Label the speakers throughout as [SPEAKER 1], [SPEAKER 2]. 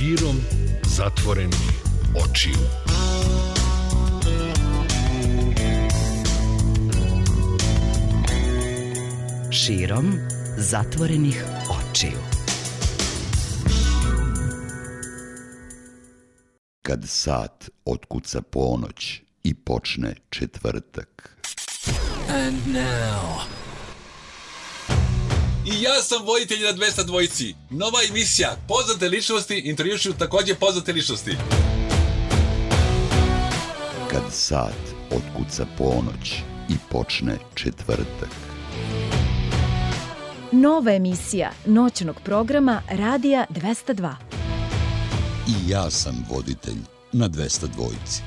[SPEAKER 1] Širom zatvorenih očiju.
[SPEAKER 2] Širom zatvorenih očiju.
[SPEAKER 3] Kad sat otkuca ponoć i počne četvrtak.
[SPEAKER 4] And now...
[SPEAKER 5] I ja sam voditelj na 200 dvojici. Nova emisija. Poznate ličnosti intervjušuju također poznate ličnosti.
[SPEAKER 3] Kad sat otkuca ponoć i počne četvrtak.
[SPEAKER 6] Nova emisija noćnog programa Radija 202.
[SPEAKER 3] I ja sam voditelj na 200 dvojici.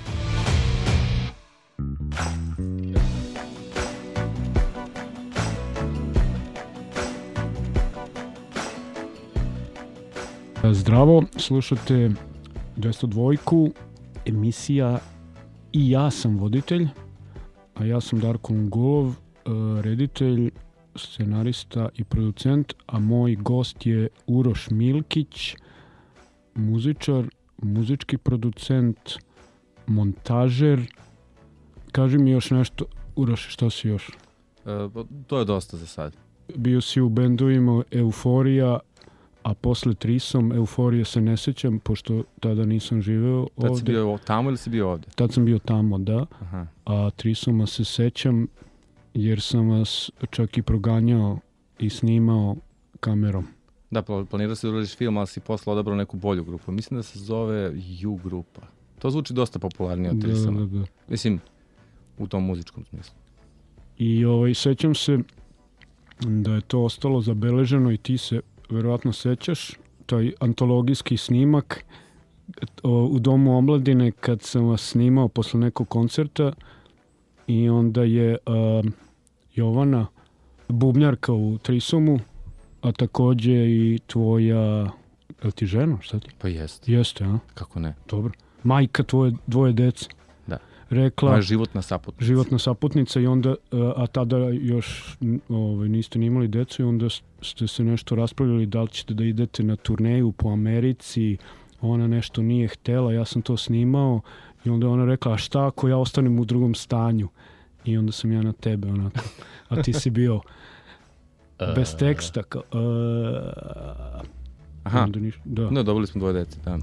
[SPEAKER 7] Zdravo, slušate 202, emisija I ja sam voditelj, a ja sam Darko Ungulov, reditelj, scenarista i producent, a moj gost je Uroš Milkić, muzičar, muzički producent, montažer. Kaži mi još nešto, Uroš, šta si još?
[SPEAKER 8] To je dosta za sad.
[SPEAKER 7] Bio si u bendovima Euforija, a posle Trisom, Euforije se ne sećam, pošto tada nisam živeo ovde.
[SPEAKER 8] Tad si bio tamo ili si bio ovde?
[SPEAKER 7] Tad sam bio tamo, da.
[SPEAKER 8] Aha.
[SPEAKER 7] A Trisoma se sećam, jer sam vas čak i proganjao i snimao kamerom.
[SPEAKER 8] Da, planirao si da uradiš film, ali si posle odabrao neku bolju grupu. Mislim da se zove U grupa. To zvuči dosta popularnije od Trisoma.
[SPEAKER 7] Da.
[SPEAKER 8] Mislim, u tom muzičkom smislu.
[SPEAKER 7] I sećam se da je to ostalo zabeleženo i ti se verovatno sećaš, taj antologijski snimak u Domu omladine kad sam vas snimao posle nekog koncerta i onda je Jovana, bubnjarka u Trisomu, a takođe i tvoja, je ti žena, šta ti?
[SPEAKER 8] Pa jeste.
[SPEAKER 7] Jeste, a?
[SPEAKER 8] Kako ne?
[SPEAKER 7] Dobro. Majka tvoje dvoje dece.
[SPEAKER 8] Da.
[SPEAKER 7] Rekla,
[SPEAKER 8] moja životna saputnica.
[SPEAKER 7] Životna saputnica i onda, a tada još niste ni imali decu i onda ste se nešto raspravljali da li ćete da idete na turneju po Americi, ona nešto nije htela, ja sam to snimao i onda ona rekla, a šta ako ja ostanem u drugom stanju? I onda sam ja na tebe onako, a ti si bio bez teksta.
[SPEAKER 8] Aha,
[SPEAKER 7] da.
[SPEAKER 8] No, dobili smo dvoje dece, da.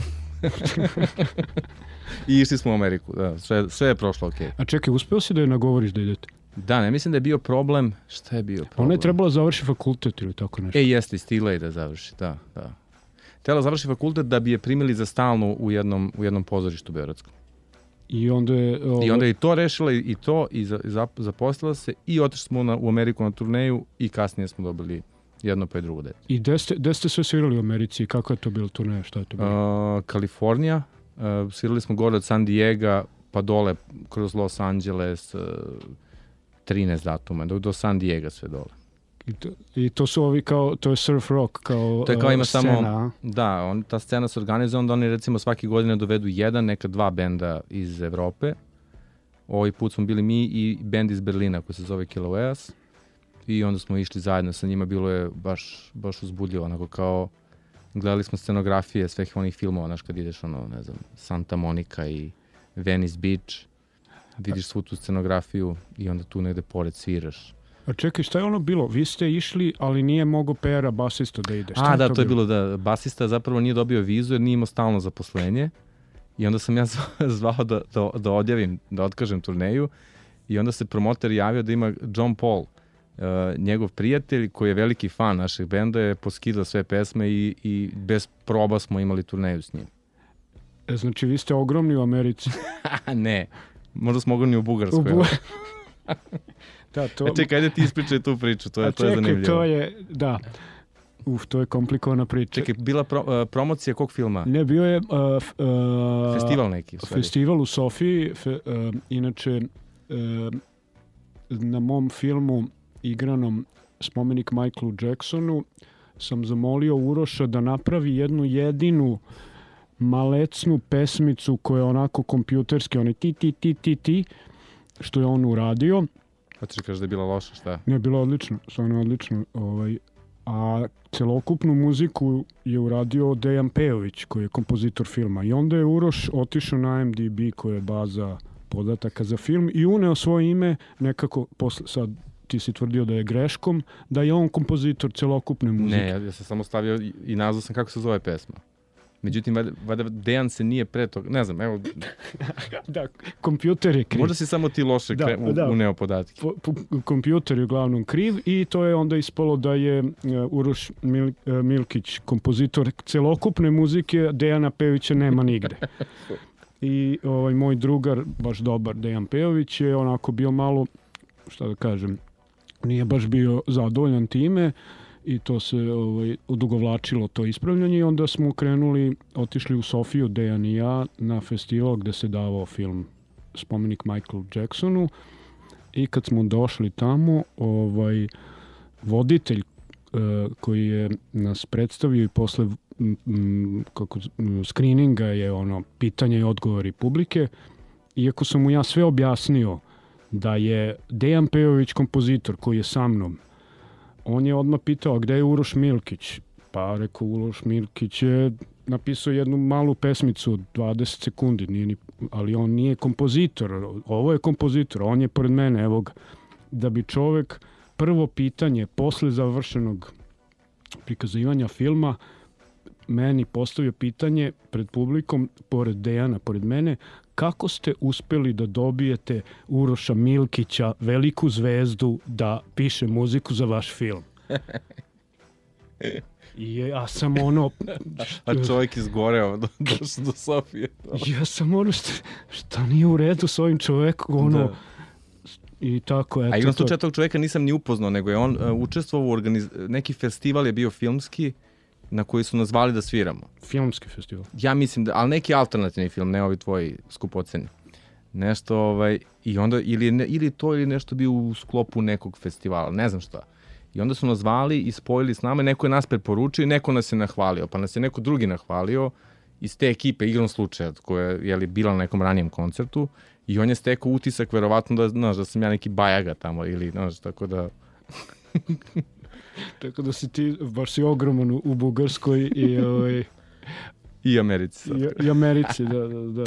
[SPEAKER 8] I išli smo u Ameriku, da, sve je prošlo okej.
[SPEAKER 7] A čekaj, uspeo si da je nagovoriš da idete?
[SPEAKER 8] Da, ne mislim da je bio problem. Šta je bio problem?
[SPEAKER 7] Ona je trebala završi fakultet ili tako nešto.
[SPEAKER 8] Jeste, stigla je da završi, da. Htjela završi fakultet da bi je primili za stalno u jednom pozorištu beogradskom.
[SPEAKER 7] I onda je
[SPEAKER 8] i to rešila i to i zaposlila se i otišli smo u Ameriku na turneju i kasnije smo dobili jedno pa i drugo dete.
[SPEAKER 7] I gde ste sve svirali u Americi? Kako je to bilo turneja? Šta je to bilo?
[SPEAKER 8] Kalifornija. Svirali smo gore od San Diego pa dole kroz Los Angeles 13 datuma, do San Diego sve dole.
[SPEAKER 7] I to su ovi kao, to je surf rock kao
[SPEAKER 8] to je kao ima
[SPEAKER 7] scena,
[SPEAKER 8] samo, da, ta scena se organizuje, onda oni recimo svake godine dovedu jedan, nekad dva benda iz Evrope. Ovaj put smo bili mi i bend iz Berlina koji se zove Kilaueas i onda smo išli zajedno sa njima, bilo je baš uzbudljivo, onako kao gledali smo scenografije svih onih filmova, znaš, kad ideš ne znam, Santa Monica i Venice Beach, vidiš svu tu scenografiju i onda tu negde pored sviraš.
[SPEAKER 7] A čekaj, šta je ono bilo? Vi ste išli, ali nije mogo Pera, basista, da ide.
[SPEAKER 8] Da, to je bilo da basista zapravo nije dobio vizu jer nije imao stalno zaposlenje i onda sam ja zvao da odjavim, da otkažem turneju i onda se promoter javio da ima John Paul, njegov prijatelj koji je veliki fan našeg benda, je poskidao sve pesme i bez proba smo imali turneju s njim.
[SPEAKER 7] Znači vi ste ogromni u Americi?
[SPEAKER 8] Ne, možda smo ogromni u Bugarskoj.
[SPEAKER 7] Da,
[SPEAKER 8] čekaj, ajde ti ispričaj tu priču, to je zanimljivo.
[SPEAKER 7] To je, da, to je komplikovana priča.
[SPEAKER 8] Čekaj, bila promocija kog filma?
[SPEAKER 7] Ne, bio je
[SPEAKER 8] festival neki.
[SPEAKER 7] Festival u Sofiji, inače na mom filmu igranom Spomenik Michaelu Jacksonu sam zamolio Uroša da napravi jednu jedinu malecnu pesmicu koja je onako kompjuterski, onaj ti, što je on uradio.
[SPEAKER 8] Hoćeš da kažeš da je bila loša, šta?
[SPEAKER 7] Ne, bila odlično, stvarno odlično. a celokupnu muziku je uradio Dejan Pejović, koji je kompozitor filma. I onda je Uroš otišao na MDB, koja je baza podataka za film, i uneo svoje ime nekako, sad ti si tvrdio da je greškom, da je on kompozitor celokupne muzike.
[SPEAKER 8] Ne, ja sam samo stavio i nazvao sam kako se zove pesma. Međutim, valjda Dejan se nije pre toga, ne znam, evo...
[SPEAKER 7] Da, kompjuter je kriv.
[SPEAKER 8] Možda si samo ti loše uneo podatke.
[SPEAKER 7] Kompjuter je uglavnom kriv i to je onda ispalo da je Uroš Milkić kompozitor celokupne muzike, Dejana Pejovića nema nigde. I moj drugar, baš dobar Dejan Pejović, je onako bio malo, šta da kažem, nije baš bio zadovoljan time, i to se odugovlačilo to ispravljanje, i onda smo otišli u Sofiju, Dejan i ja, na festival gde se davao film Spomenik Michael Jacksonu, i kad smo došli tamo, voditelj koji je nas predstavio i posle screeninga je pitanja i odgovori publike, iako sam mu ja sve objasnio da je Dejan Pejović kompozitor koji je sa mnom, on je odmah pitao, a gde je Uroš Milkić? Pa rekao, Uroš Milkić je napisao jednu malu pesmicu od 20 sekundi, ali on nije kompozitor, ovo je kompozitor, on je pored mene, evo ga. Da bi čovek prvo pitanje posle završenog prikazivanja filma meni postavio pitanje pred publikom, pored Dejana, pored mene, kako ste uspeli da dobijete Uroša Milkića, veliku zvezdu, da piše muziku za vaš film? I ja sam
[SPEAKER 8] A čovjek izgoreo do Sofije.
[SPEAKER 7] Ja sam šta nije u redu s ovim čovekom, I tako, eto.
[SPEAKER 8] A igrom slučaja tog čovjeka nisam ni upoznao, nego je on učestvovao u neki festival je bio filmski, na koji su nas zvali da sviramo.
[SPEAKER 7] Filmski festival?
[SPEAKER 8] Ja mislim da, ali neki alternativni film, ne ovi tvoji skupoceni. Nešto, i onda, ili to ili nešto bio u sklopu nekog festivala, ne znam šta. I onda su nas zvali i spojili s nama, neko je nas preporučio i neko nas je nahvalio, pa nas je neko drugi nahvalio iz te ekipe, igrom slučaja, koja je bila na nekom ranijem koncertu, i on je stekao utisak, verovatno da sam ja neki bajaga tamo, ili, tako da...
[SPEAKER 7] Tako da si ti, baš si ogroman u Bugarskoj
[SPEAKER 8] i Americi.
[SPEAKER 7] I Americi, da.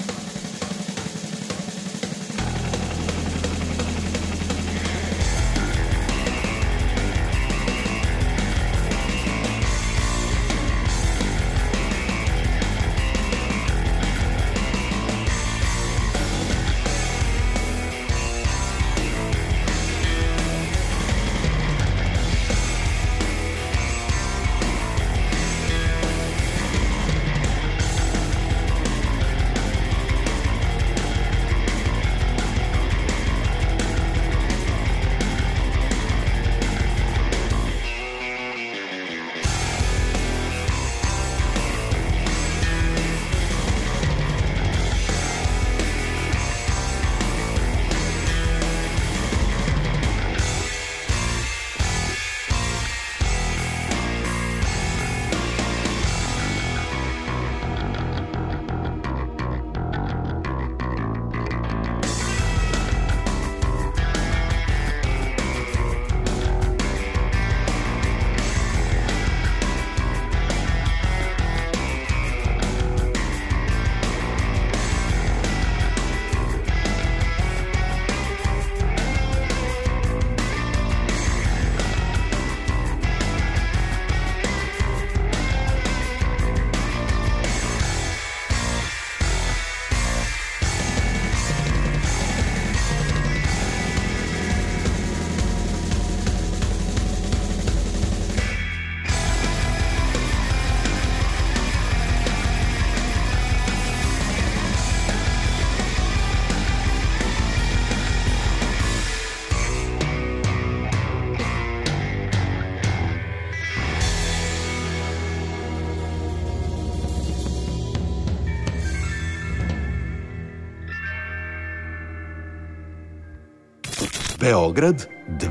[SPEAKER 9] Beograd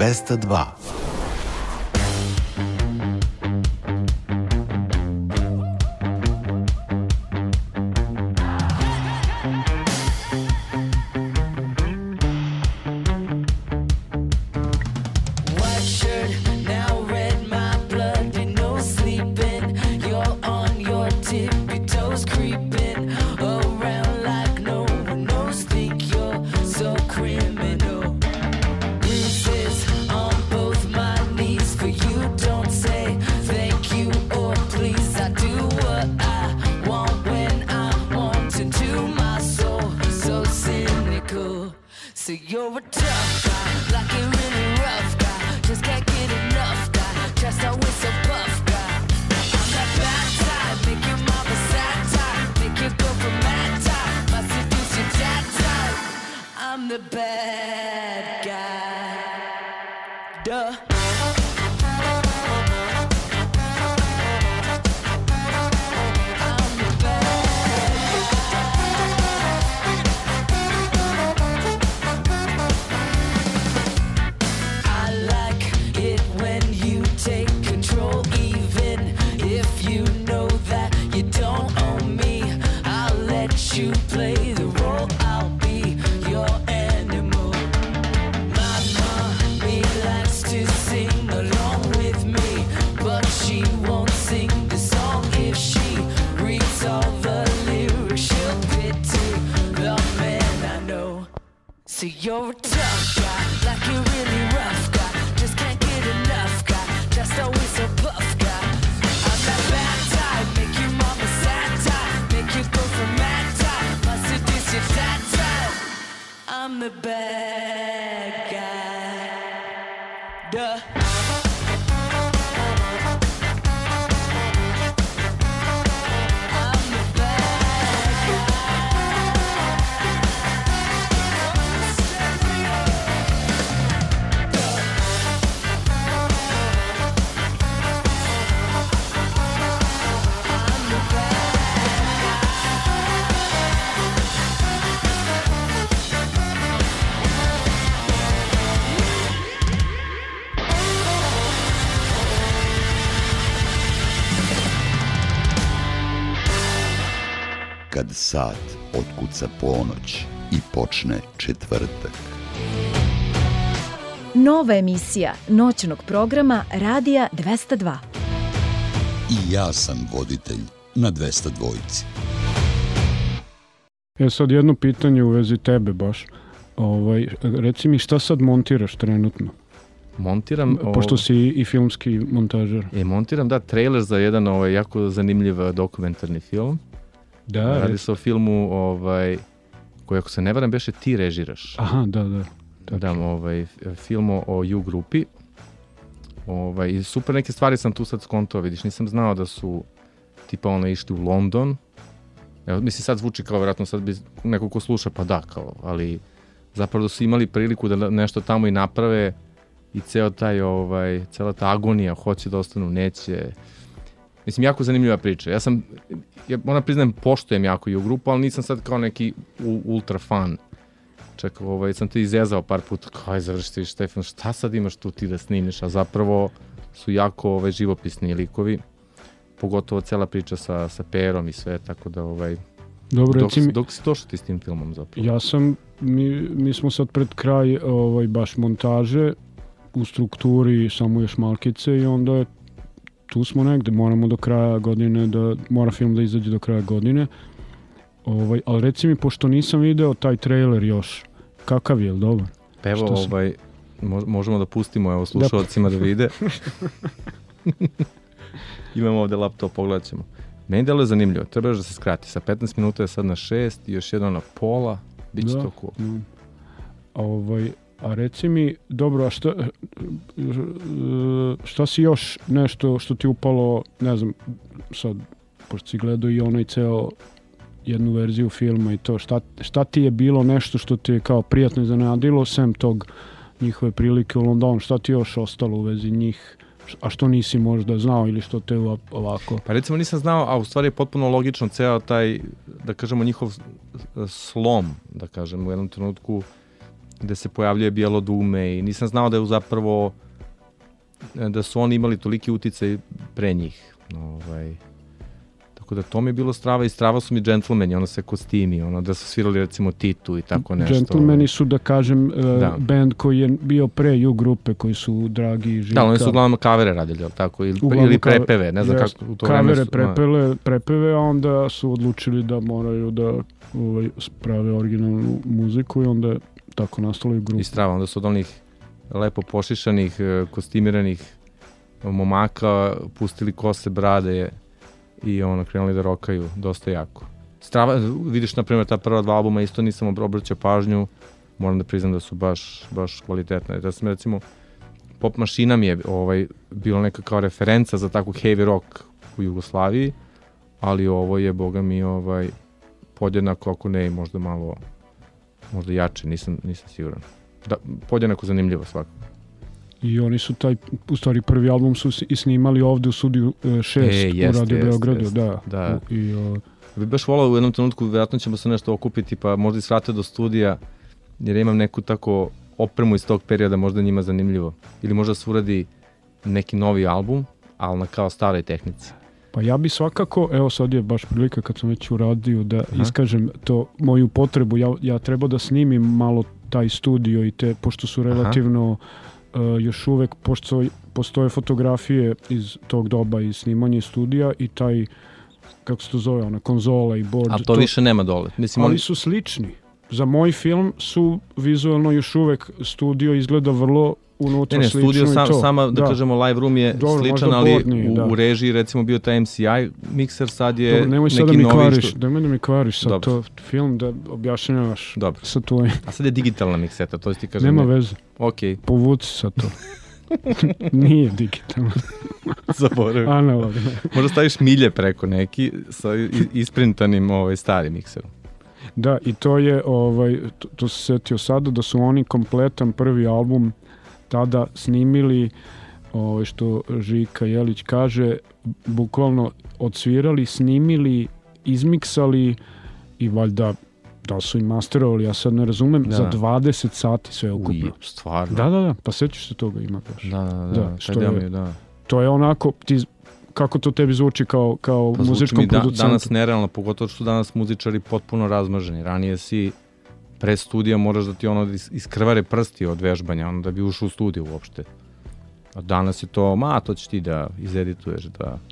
[SPEAKER 9] 202.
[SPEAKER 10] White shirt, now red, my blood. she won't sing the song. If she reads all the lyrics, she'll pity the man I know. So you're a tough guy, like a really rough guy, just can't get enough guy, just always so puff guy. I'm that bad type, make your mama sad type, make you go from mad type, my seduce your that type. I'm the bad guy. Duh.
[SPEAKER 3] Kad sat otkuca ponoć i počne četvrtak.
[SPEAKER 6] Nova emisija noćnog programa Radija 202.
[SPEAKER 3] I ja sam voditelj na 202.
[SPEAKER 7] Sad jedno pitanje u vezi tebe baš. Reci mi šta sad montiraš trenutno?
[SPEAKER 8] Montiram...
[SPEAKER 7] Pošto si i filmski montažer.
[SPEAKER 8] Montiram, trailer za jedan jako zanimljiv dokumentarni film.
[SPEAKER 7] Da,
[SPEAKER 8] radi se o filmu koji, ako se ne varam, beše ti režiraš.
[SPEAKER 7] Aha, da.
[SPEAKER 8] Film o U grupi. I super neke stvari sam tu sad skontao, vidiš, nisam znao da su tipa išli u London. Evo, mislim, sad zvuči kao, vjerojatno sad bi neko ko sluša, pa da, kao, ali zapravo da su imali priliku da nešto tamo i naprave i cela ta agonija, hoće da ostanu, neće. Mislim, jako zanimljiva priča. Ja moram priznajem, poštujem jako U grupu, ali nisam sad kao neki ultra fan. Čak, sam te izjezao par puta, kao završiti Štefan, šta sad imaš tu ti da snimiš, a zapravo su jako živopisni likovi, pogotovo cela priča sa Perom i sve, tako da
[SPEAKER 7] Dobro,
[SPEAKER 8] dok si došao ti s tim filmom zapravo?
[SPEAKER 7] Ja sam, mi smo sad pred kraj baš montaže, u strukturi samo još malkice i onda je tu smo negde, moramo do kraja godine, mora film da izađe do kraja godine. Ali reci mi, pošto nisam video taj trailer još, kakav je, dobro?
[SPEAKER 8] Pa evo, možemo da pustimo slušalcima da vide. Imamo ovde laptop, pogledat ćemo. Meni delo je zanimljivo, treba još da se skrati. Sa 15 minuta je sad na 6 i još jedno na pola, bit će to cool.
[SPEAKER 7] A reci mi, dobro, a šta si još nešto što ti upalo, ne znam, sad, pošto si gledao i onaj ceo jednu verziju filma i to, šta ti je bilo nešto što ti je kao prijatno iznenadilo, sem tog njihove prilike u Londonu, šta ti još ostalo u vezi njih, a što nisi možda znao ili što te ovako?
[SPEAKER 8] Pa recimo nisam znao, a u stvari je potpuno logično ceo taj, da kažemo, njihov slom, da kažem, u jednom trenutku gde se pojavljuje bijelo dume i nisam znao da je zapravo da su oni imali toliki uticaj pre njih. Tako da to mi je bilo strava i strava su mi džentlmeni, se kostimi, da su svirali recimo Titu i tako nešto.
[SPEAKER 7] Džentlmeni su, da kažem, band koji je bio pre U grupe, koji su Dragi i Žika.
[SPEAKER 8] Da, oni su uglavnom kavere radili, tako, ili prepeve, ne znam kako u to vreme su.
[SPEAKER 7] Kavere, prepeve, a onda su odlučili da moraju da sprave originalnu muziku i onda je tako nastalo i grupa.
[SPEAKER 8] I strava, onda su od onih lepo pošišanih, kostimiranih momaka pustili kose, brade i krenuli da rokaju dosta jako. Strava, vidiš, na primjer, ta prva dva albuma isto nisam obraćao pažnju, moram da priznam da su baš kvalitetne. Da sam, recimo, Pop Mašina mi je bilo neka kao referenca za takvu heavy rock u Jugoslaviji, ali ovo je, boga mi, podjednako, ako ne, možda malo možda jače, nisam siguran. Da, podjednako zanimljivo svakako.
[SPEAKER 7] I oni su u stvari prvi album su i snimali ovde u studiju 6 u Radio Beogradu, da.
[SPEAKER 8] Bi baš volao u jednom trenutku, vjerojatno ćemo se nešto okupiti, pa možda i svrate do studija, jer imam neku tako opremu iz tog perioda, možda njima zanimljivo. Ili možda se uradi neki novi album, ali na kao staroj tehnici.
[SPEAKER 7] Pa ja bi svakako, evo sad je baš prilika kad sam već uradio da iskažem to moju potrebu, ja treba da snimim malo taj studio i pošto su relativno još uvek postoje fotografije iz tog doba iz snimanja iz studija i taj, kako se to zove, ona konzola i board.
[SPEAKER 8] A to više nema dole. Mislim,
[SPEAKER 7] ali su slični. Za moj film su vizualno još uvek studio izgleda vrlo unutra slično
[SPEAKER 8] studio
[SPEAKER 7] i to.
[SPEAKER 8] Sama, da kažemo, live room je sličan, ali u režiji recimo bio taj MCI mikser, sad je neki novi...
[SPEAKER 7] Nemoj da mi kvariš sad to film, da objašnjavaš sa tvojim.
[SPEAKER 8] A sad je digitalna mikseta, to ti kažem.
[SPEAKER 7] Nema veze.
[SPEAKER 8] Okej.
[SPEAKER 7] Povuci sad to. Nije digitalno.
[SPEAKER 8] Zaboravim.
[SPEAKER 7] Analogno.
[SPEAKER 8] Možda staviš milje preko neki sa isprintanim starim mikserom.
[SPEAKER 7] Da, i to je, to se setio sada, da su oni kompletan prvi album tada snimili, što Žika Jelić kaže, bukvalno odsvirali, snimili, izmiksali i valjda da su i masterovali, ja sad ne razumem, za 20 sati sve ukupno.
[SPEAKER 8] Stvarno?
[SPEAKER 7] Da, pa sećaš se toga, ima baš.
[SPEAKER 8] Da.
[SPEAKER 7] To je onako, kako to tebi zvuči kao muzičkom producentu?
[SPEAKER 8] Danas nerealno, pogotovo što danas muzičari potpuno razmaženi. Ranije si pre studija moraš da ti iskrvare prsti od vežbanja, da bi ušao u studiju uopšte. A danas je to, to ćeš ti da izedituješ,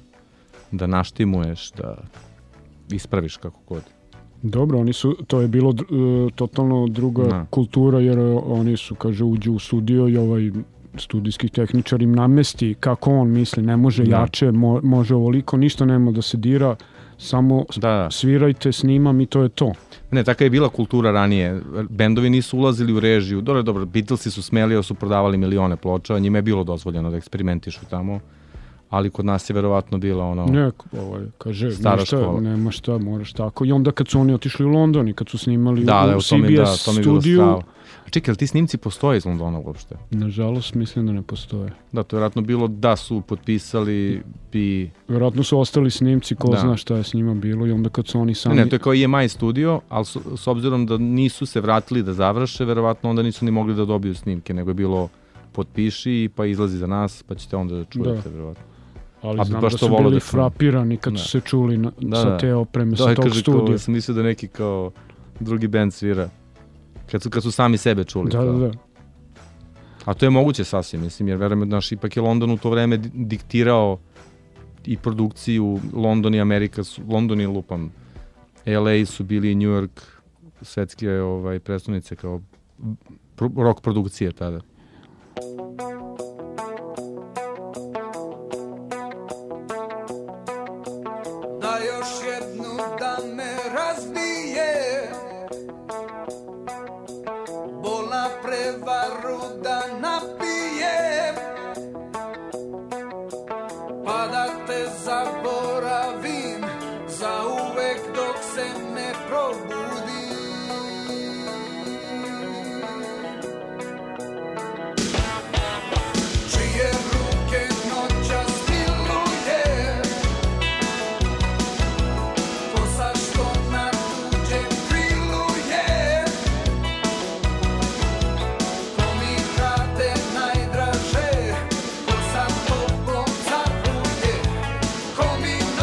[SPEAKER 8] da naštimuješ, da ispraviš kako god.
[SPEAKER 7] Dobro, to je bilo totalno druga kultura, jer oni su, kaže, uđu u studio i studijski tehničar im namesti kako on misli, ne može jače, može ovoliko, ništa nema da se dira, samo svirajte, snimam i to je to.
[SPEAKER 8] Ne, taka je bila kultura ranije. Bendovi nisu ulazili u režiju. Dobro, Beatlesi su smeli, jer su prodavali milione ploča, njima je bilo dozvoljeno da eksperimentišu tamo, ali kod nas je verovatno bila
[SPEAKER 7] kaže, nema šta, moraš tako. I onda kad su oni otišli u London i kad su snimali u CBS studiju...
[SPEAKER 8] Čekaj, ali ti snimci postoje iz Londona uopšte?
[SPEAKER 7] Nažalost, mislim da ne postoje.
[SPEAKER 8] Da, to je vjerojatno bilo da su potpisali i...
[SPEAKER 7] Vjerojatno su ostali snimci, ko zna šta je s njima bilo i onda kad su oni sami...
[SPEAKER 8] Ne, to je kao EMI studio, ali s obzirom da nisu se vratili da završe, verovatno onda nisu ni mogli da dobiju snimke, nego je bilo potpiši pa izlazi za nas, pa ćete onda da čujete, verovatno.
[SPEAKER 7] Ali znam da su bili frapirani kad su se čuli sa te opreme, sa tog studija.
[SPEAKER 8] Da, sam mislio da neki kao drugi band svira. Kad su sami sebe čuli.
[SPEAKER 7] Da.
[SPEAKER 8] A to je moguće sasvim, mislim, jer verujem, ipak je London u to vreme diktirao i produkciju, London i Amerika, London i lupam, LA su bili i New York, svetske predstavnice kao rock produkcije tada.
[SPEAKER 10] Da još jednu da me razbije, bolna prevaru da napijem, pa da te zaboravim za uvek dok se ne probudim. Čije ruke noćas miluje, kosa što na tuđe priluje, ko mi krade najdraže, ko sa toplom zavuje, ko mi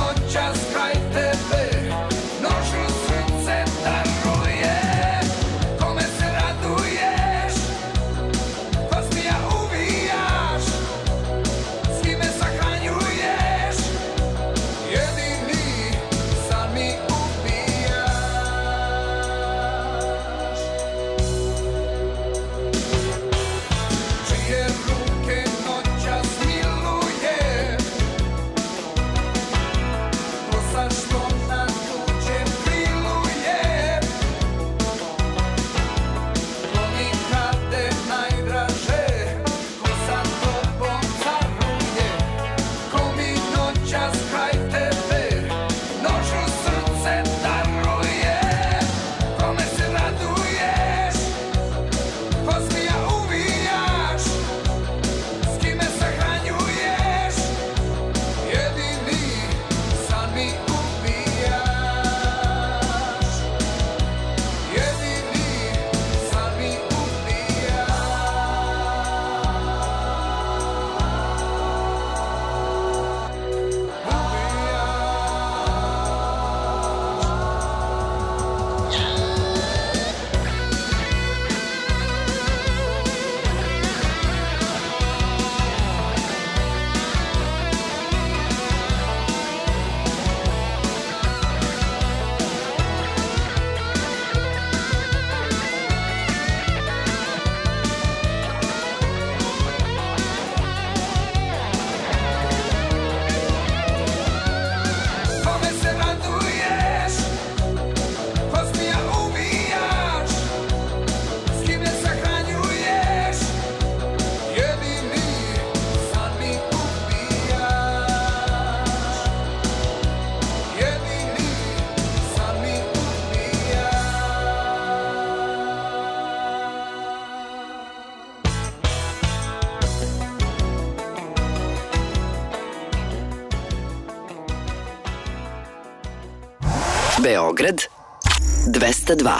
[SPEAKER 2] Beograd 202.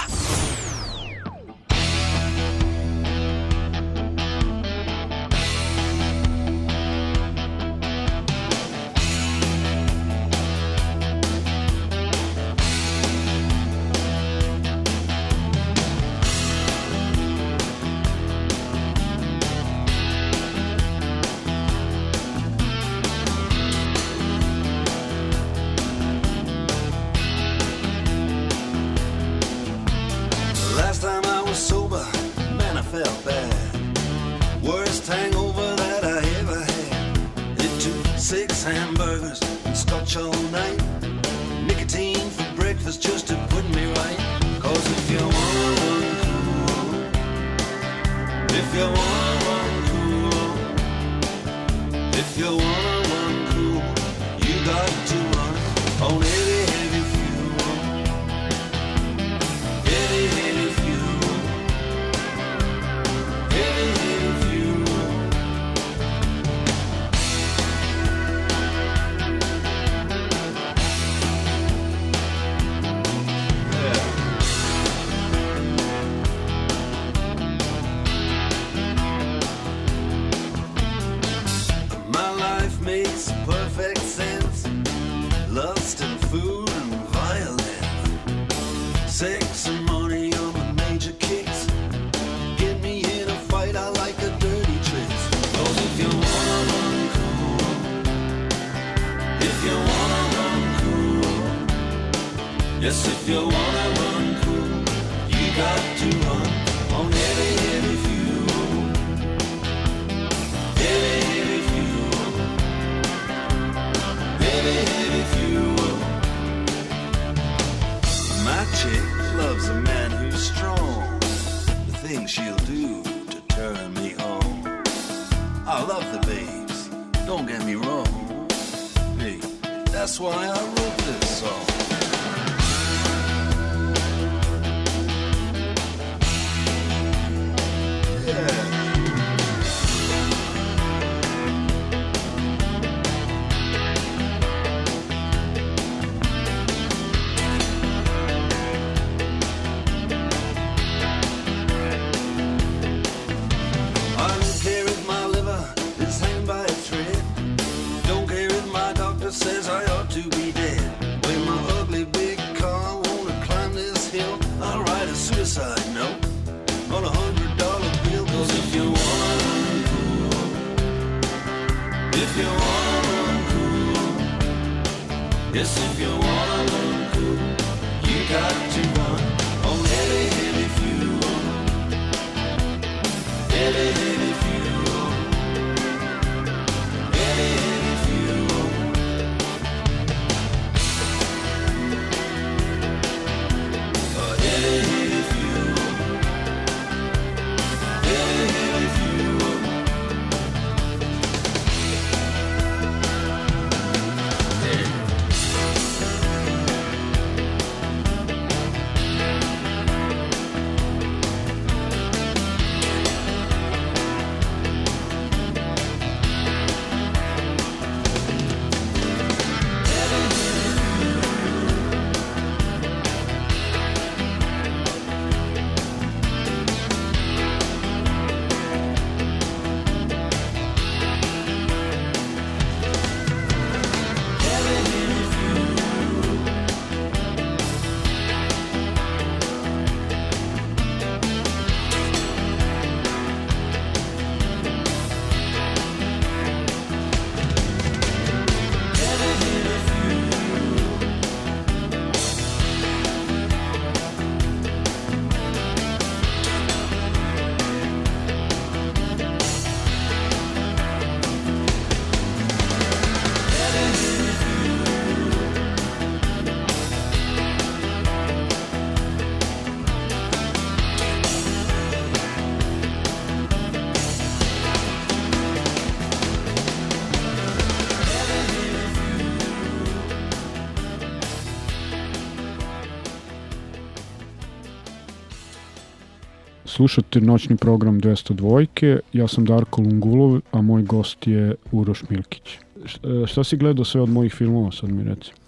[SPEAKER 7] Slušate noćni program 202. Ja sam Darko Lungulov, a moj gost je Uroš Milkić. Šta si gledao sve od mojih filmova, sad mi reci?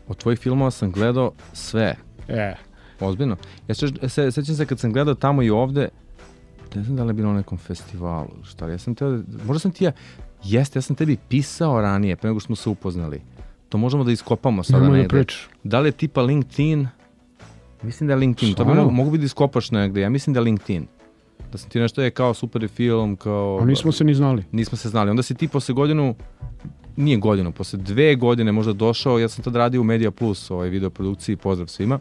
[SPEAKER 8] Od tvojih filmova sam gledao sve. Ozbiljno. Ja sećam se kad sam gledao Tamo i ovde, ne znam da li je bilo na nekom festivalu, šta, ja sam ja sam tebi pisao ranije, pre nego što smo se upoznali. To možemo da iskopamo sada negde. Da li je tipa LinkedIn? Mislim da je LinkedIn. To bi mogu bi da iskopaš negde. Ja mislim da je LinkedIn. Da sam ti nešto je kao super je film, kao...
[SPEAKER 7] A nismo se ni znali.
[SPEAKER 8] Nismo se znali. Onda si ti posle posle 2 godine možda došao, ja sam tad radio u Media Plus, videoprodukciji, pozdrav svima.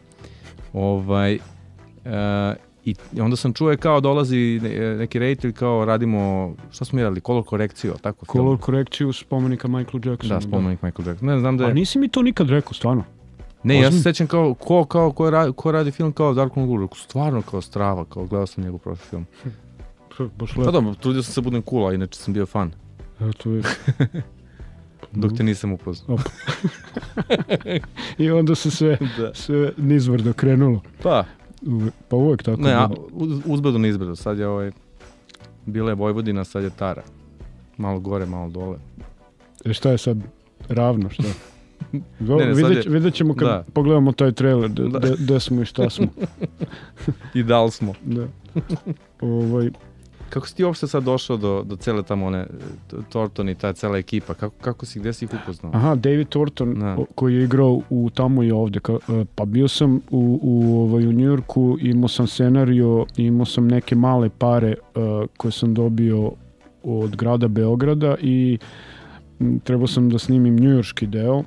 [SPEAKER 8] I onda sam čuo kao dolazi neki reditelj, kao radimo, šta smo mi radili, kolor korekciju, tako?
[SPEAKER 7] Kolor korekciju spomenika Michaelu Jacksonu.
[SPEAKER 8] Da, spomenik Michael Jackson. Ne znam da je...
[SPEAKER 7] A nisi mi to nikad rekao, stvarno?
[SPEAKER 8] Ne, ja se sećam kao, ko radi film kao Darko Ngulu, stvarno kao strava, kao gledao sam njegov prošli film.
[SPEAKER 7] Baš lepo.
[SPEAKER 8] Da, trudio sam se budem cool, a inače sam bio fan.
[SPEAKER 7] Eto vidiš.
[SPEAKER 8] Dok te nisam upoznao.
[SPEAKER 7] I onda se sve nizbrdo krenulo.
[SPEAKER 8] Pa
[SPEAKER 7] uvek tako.
[SPEAKER 8] Ne, uzbrdo nizbrdo. Sad je bila je Vojvodina, sad je Tara. Malo gore, malo dole.
[SPEAKER 7] Šta je sad ravno, šta? Vidjet ćemo kad pogledamo taj trailer, gde smo i šta smo.
[SPEAKER 8] I da li smo.
[SPEAKER 7] Da.
[SPEAKER 8] Kako si ti uopšte sad došao do cele tamo Thornton i ta cela ekipa? Gde si ih upoznao?
[SPEAKER 7] Aha, David Thornton koji je igrao u Tamo i ovde. Pa bio sam u Njujorku, imao sam scenario, imao sam neke male pare koje sam dobio od grada Beograda i trebao sam da snimim njujorški deo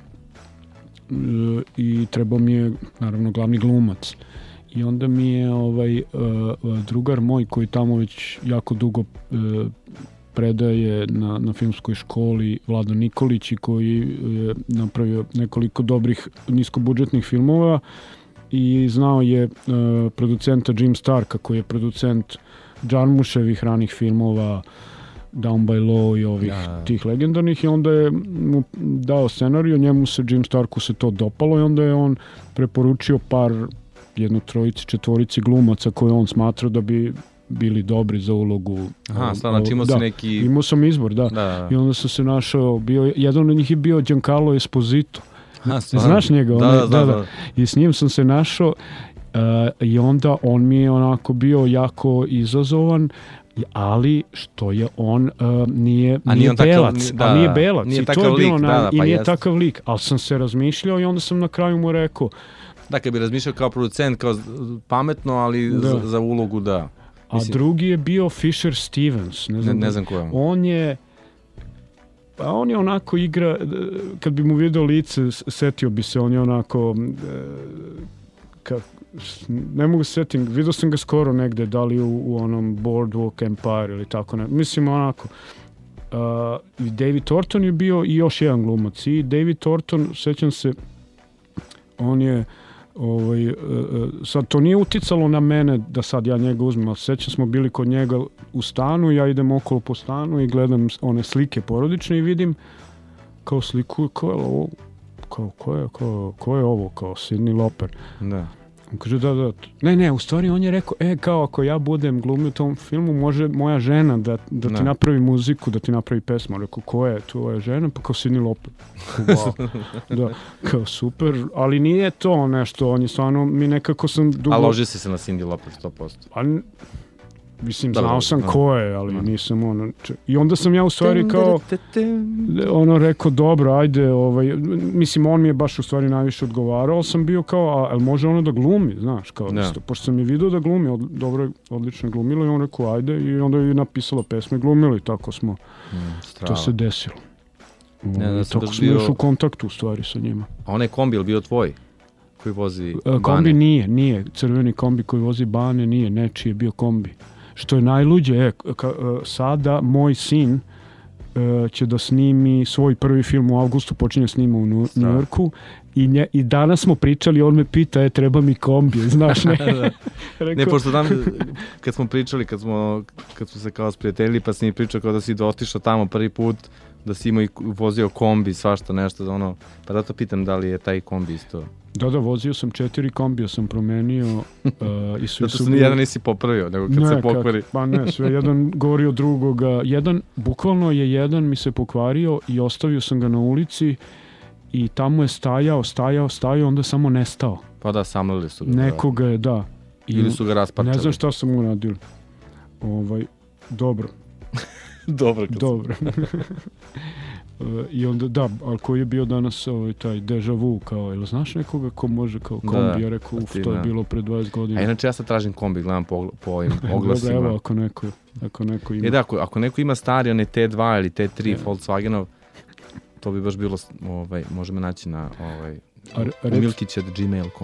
[SPEAKER 7] i trebao mi je naravno glavni glumac. I onda mi je drugar moj koji tamo već jako dugo predaje na filmskoj školi, Vlado Nikolić, i koji je napravio nekoliko dobrih niskobudžetnih filmova i znao je producenta Jim Starka koji je producent Jarmuševih ranih filmova, Down by Law i ovih tih legendarnih, i onda je mu dao scenariju, njemu se Jim Starku se to dopalo i onda je on preporučio četvorici glumaca koje on smatrao da bi bili dobri za ulogu.
[SPEAKER 8] Aha, znači imao si neki...
[SPEAKER 7] Imao sam izbor, da. I onda sam se našao, jedan od njih je bio Giancarlo Esposito. Znaš njega? Da. I s njim sam se našao i onda on mi je onako bio jako izazovan, ali što je on nije belac, a nije belac, i to je bilo i nije takav lik, ali sam se razmišljao i onda sam na kraju mu rekao.
[SPEAKER 8] Da, kad bi razmišljao kao producent, kao pametno, ali za ulogu da.
[SPEAKER 7] A drugi je bio Fisher Stevens,
[SPEAKER 8] ne znam ko je
[SPEAKER 7] on je onako igra, kad bi mu vidio lice, setio bi se, on je onako, ne mogu se setim, vidio sam ga skoro negde, da li u onom Boardwalk Empire ili tako ne, mislim onako. David Thornton je bio i još jedan glumac, i David Thornton, sećam se, on je sad to nije uticalo na mene da sad ja njega uzmem, ali sećam smo bili kod njega u stanu, ja idem okolo po stanu i gledam one slike porodične i vidim kao sliku, ko je ovo, kao Sidney Lauper.
[SPEAKER 8] Da.
[SPEAKER 7] On kaže da. Ne, u stvari on je rekao, kao ako ja budem glumio u tom filmu, može moja žena da ti napravi muziku, da ti napravi pesmu. Rekao, ko je tvoja žena? Pa kao Sidney Lauper. Wow. Da, kao super, ali nije to nešto, on je stvarno, mi nekako sam dugo...
[SPEAKER 8] A loži si se na Sidney Lauper 100%.
[SPEAKER 7] Mislim, znao sam ko je, ali nisam ono... I onda sam ja u stvari kao rekao, dobro, ajde, mislim, on mi je baš u stvari najviše odgovarao, ali sam bio kao, ali može ono da glumi, znaš, kao, pošto sam je vidio da glumi, dobro, odlično glumilo, i on rekao, ajde, i onda je napisala pesme, glumilo, i tako smo, to se desilo. Tako smo još u kontaktu, u stvari, sa njima.
[SPEAKER 8] A onaj kombi je bio tvoj? Koji vozi Bane?
[SPEAKER 7] Kombi nije, crveni kombi koji vozi Bane nije, nečiji je bio kombi. Što je najluđe, sada moj sin će da snimi svoj prvi film u avgustu, počinje snima u Njujorku, i danas smo pričali, on me pita, treba mi kombi, znaš, ne?
[SPEAKER 8] Ne, pošto tam, kad smo pričali, kad smo se kao sprijateljili, pa si mi pričao kao da si otišao tamo prvi put, da si imao i vozio kombi, svašta nešto, pa da to pitam da li je taj kombi isto... Da,
[SPEAKER 7] vozio sam 4 kombija, sam promenio i svi
[SPEAKER 8] su... Zato se nijedan nisi popravio, nego kad se pokvari.
[SPEAKER 7] Pa ne, sve, jedan govori od drugoga. Bukvalno je jedan mi se pokvario i ostavio sam ga na ulici i tamo je stajao, onda samo nestao.
[SPEAKER 8] Pa da, samlili su ga.
[SPEAKER 7] Nekoga je, da.
[SPEAKER 8] Ili su ga rasparčali.
[SPEAKER 7] Ne znam šta sam uradio. Dobro. Dobro. I onda, da, ali koji je bio danas taj deja vu, kao, ili znaš nekoga ko može kao kombi, ja rekao, to je bilo pre 20 godina.
[SPEAKER 8] A inače ja sad tražim kombi, gledam po ovim oglasima.
[SPEAKER 7] Evo, ako neko ima.
[SPEAKER 8] Ako neko ima stari, one T2 ili T3 Volkswagenov, to bi baš bilo, možemo naći na milkić@gmail.com.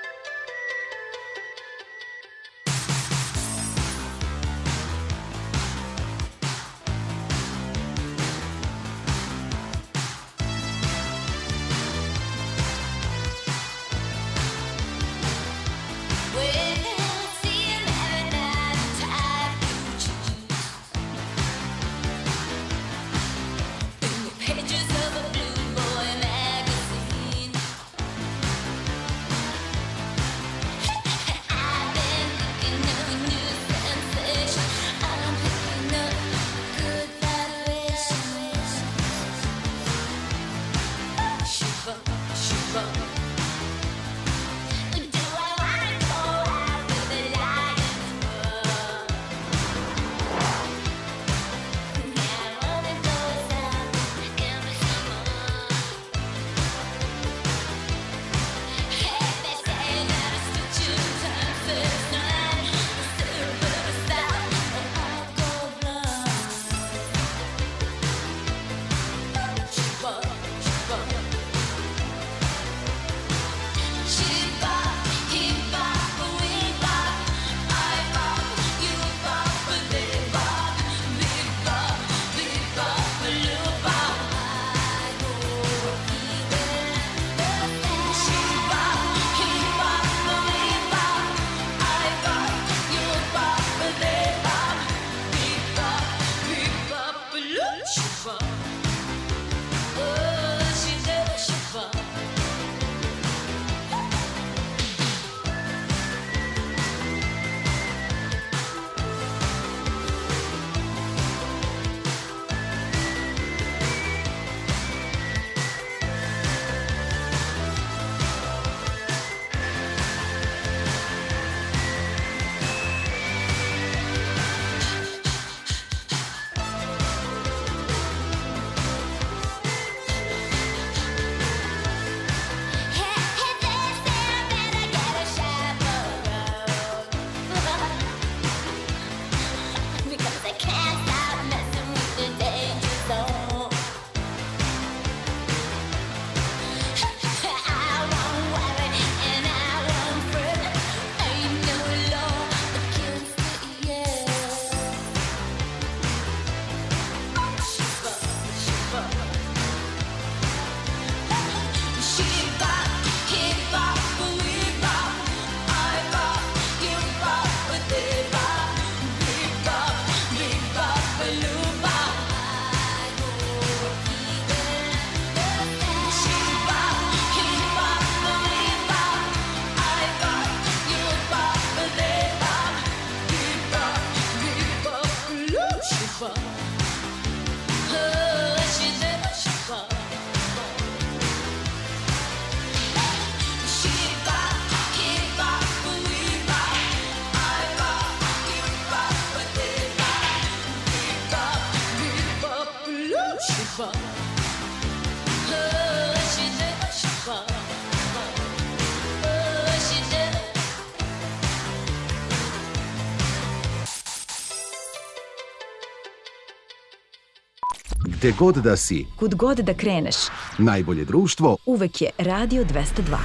[SPEAKER 9] Gde god da si,
[SPEAKER 6] kud god da kreneš,
[SPEAKER 9] najbolje društvo
[SPEAKER 6] uvek je Radio 202.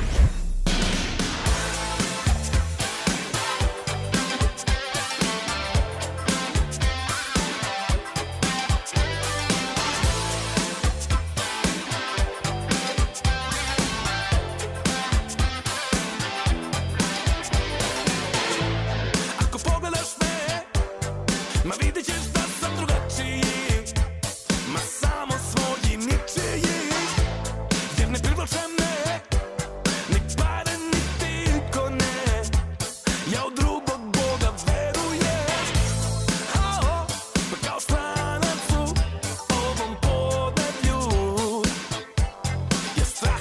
[SPEAKER 10] Strah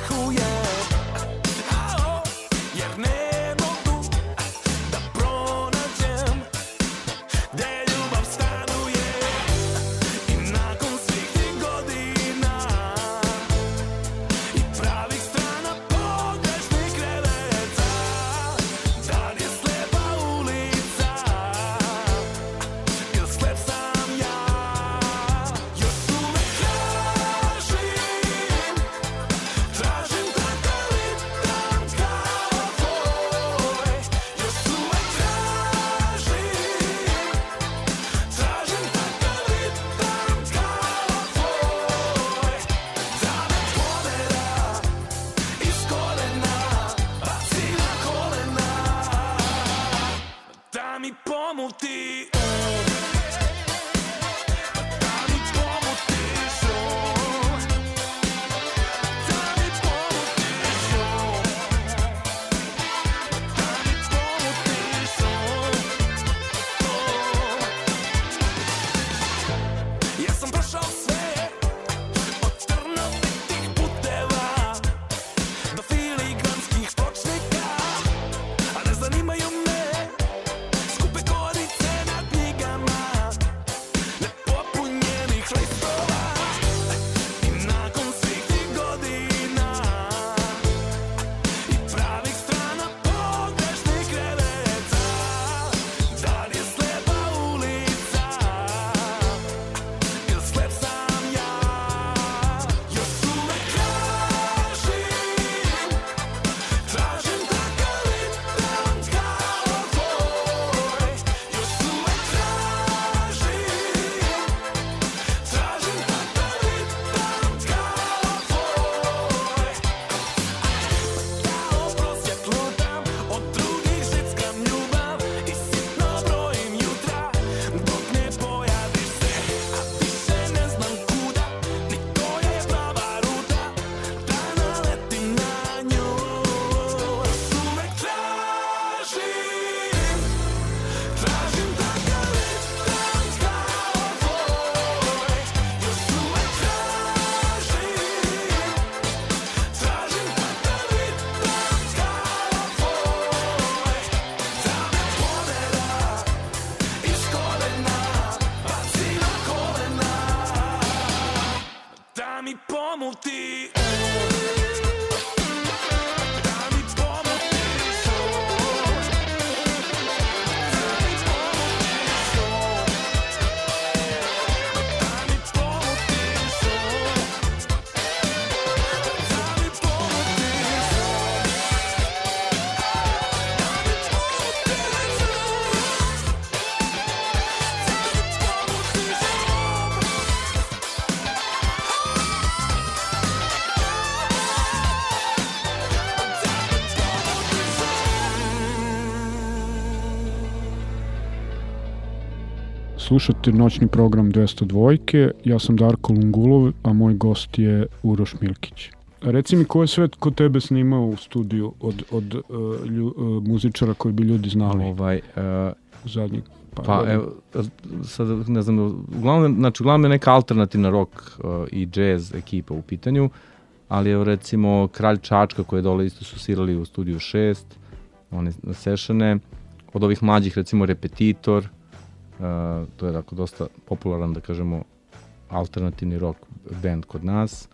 [SPEAKER 7] slušate noćni program 202. Ja sam Darko Lungulov, a moj gost je Uroš Milkić. Reci mi, ko je sve kod tebe snimao u studiju od muzičara koji bi ljudi znali zadnjih par godina?
[SPEAKER 8] Evo, sad ne znam, uglavnom je neka alternativna rock i jazz ekipa u pitanju, ali evo recimo Kralj Čačka koji je dole isto su svirali u studiju 6, one sešane, od ovih mlađih recimo Repetitor, to je tako dosta popularan, da kažemo, alternativni rock band kod nas.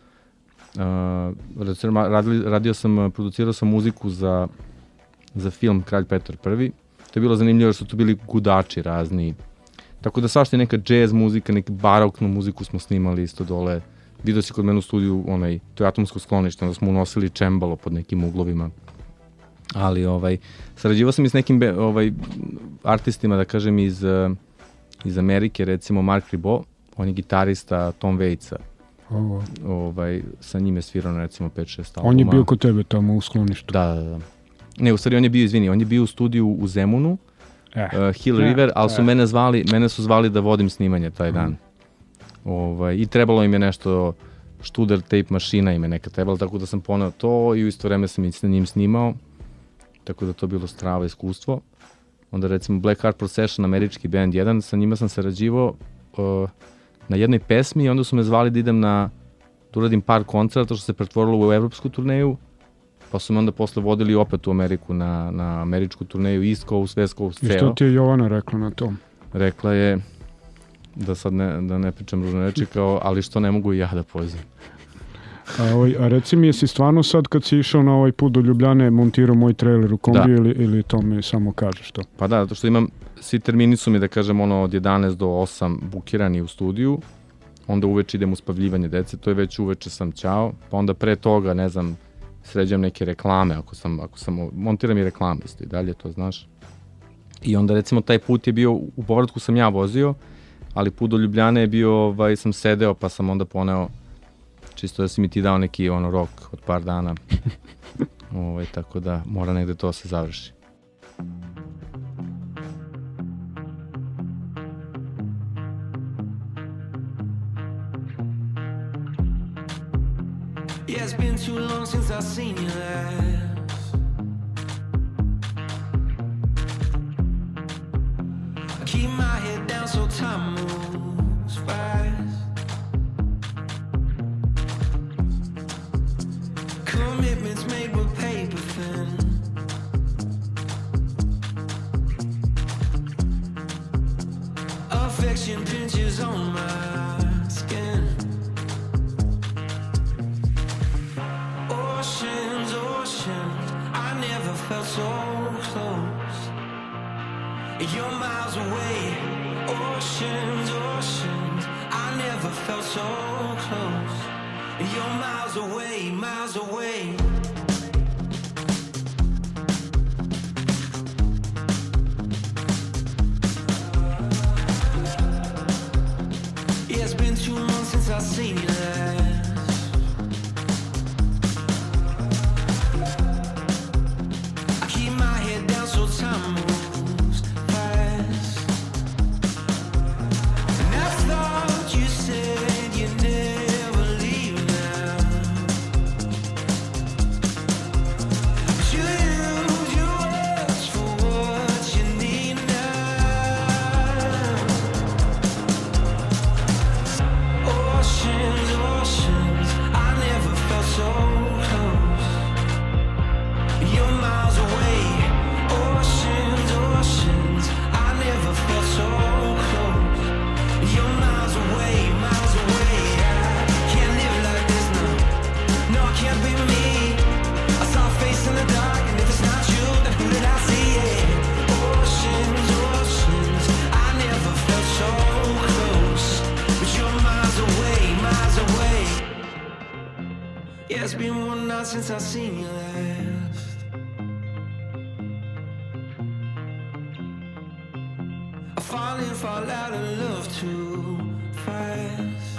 [SPEAKER 8] Producirao sam muziku za film Kralj Petar I. To je bilo zanimljivo jer su tu bili gudači razni. Tako da svašta je neka jazz muzika, neku baroknu muziku smo snimali isto dole. Vidio si kod mene u studiju, to je atomsko sklonište, onda smo unosili čembalo pod nekim uglovima. Ali sarađivao sam i s nekim artistima, da kažem, iz Amerike, recimo Mark Ribot, on je gitarista Tom Waitsa. Sa njim je svirano recimo 5-6 albuma.
[SPEAKER 7] On je bio kod tebe tamo u skloništu?
[SPEAKER 8] Da. Ne, u stvari on je bio u studiju u Zemunu, Hill River, ali su mene su zvali da vodim snimanje taj dan. I trebalo im je nešto, študer tape mašina im je neka trebala, tako da sam poneo to i u isto vreme sam i sa njim snimao, tako da to bilo strava iskustvo. Onda recimo Black Heart Procession, američki band 1, sa njima sam sarađivao na jednoj pesmi i onda su me zvali da idem da uradim par koncerta što se pretvorilo u evropsku turneju, pa su me onda posle vodili opet u Ameriku na američku turneju, East Coast, West Coast, ceo.
[SPEAKER 7] I što ti je Jovana rekla na tom?
[SPEAKER 8] Rekla je, da sad ne pričam ružne reči, ali što ne mogu i ja da pozivam.
[SPEAKER 7] A reci mi, jesi stvarno sad kad si išao na ovaj put do Ljubljane montirao moj trailer u kombi ili to mi samo kažeš to?
[SPEAKER 8] Pa da, zato što imam, svi termini su mi, da kažem, od 11 do 8 bukirani u studiju, onda uveče idem u spavljivanje dece, to je već uveče sam ćao, pa onda pre toga, ne znam, sređam neke reklame, ako sam montiram i reklame isto i dalje, to znaš. I onda recimo taj put je bio, u povratku sam ja vozio, ali put do Ljubljane je bio, sam sedeo pa sam onda poneo, čisto da si mi ti dao neki rok od par dana, tako da mora negde to se završi.
[SPEAKER 10] Yeah, it's been too long since I've seen you last. I keep my head down so time moves fast. Commitments made with paper thin. Affection pinches on my skin. Oceans, I never felt so close. You're miles away. Oceans, I never felt so close. You're miles away, miles away. Yeah, it's been too long since I've seen you last. Time moves fast. And I thought you said you'd never leave now. But you use your words for what you need now. Oceans, I never felt so close. You're miles away. Oceans, I never felt so close. You're miles away, miles away. I can't live like this, no, it can't be me. I saw a face in the dark, and if it's not you, then who did I see? Yeah. Oceans, I never felt so close. But you're miles away, miles away. Yeah, it's been one night since I've seen you last. Fall out of love too fast.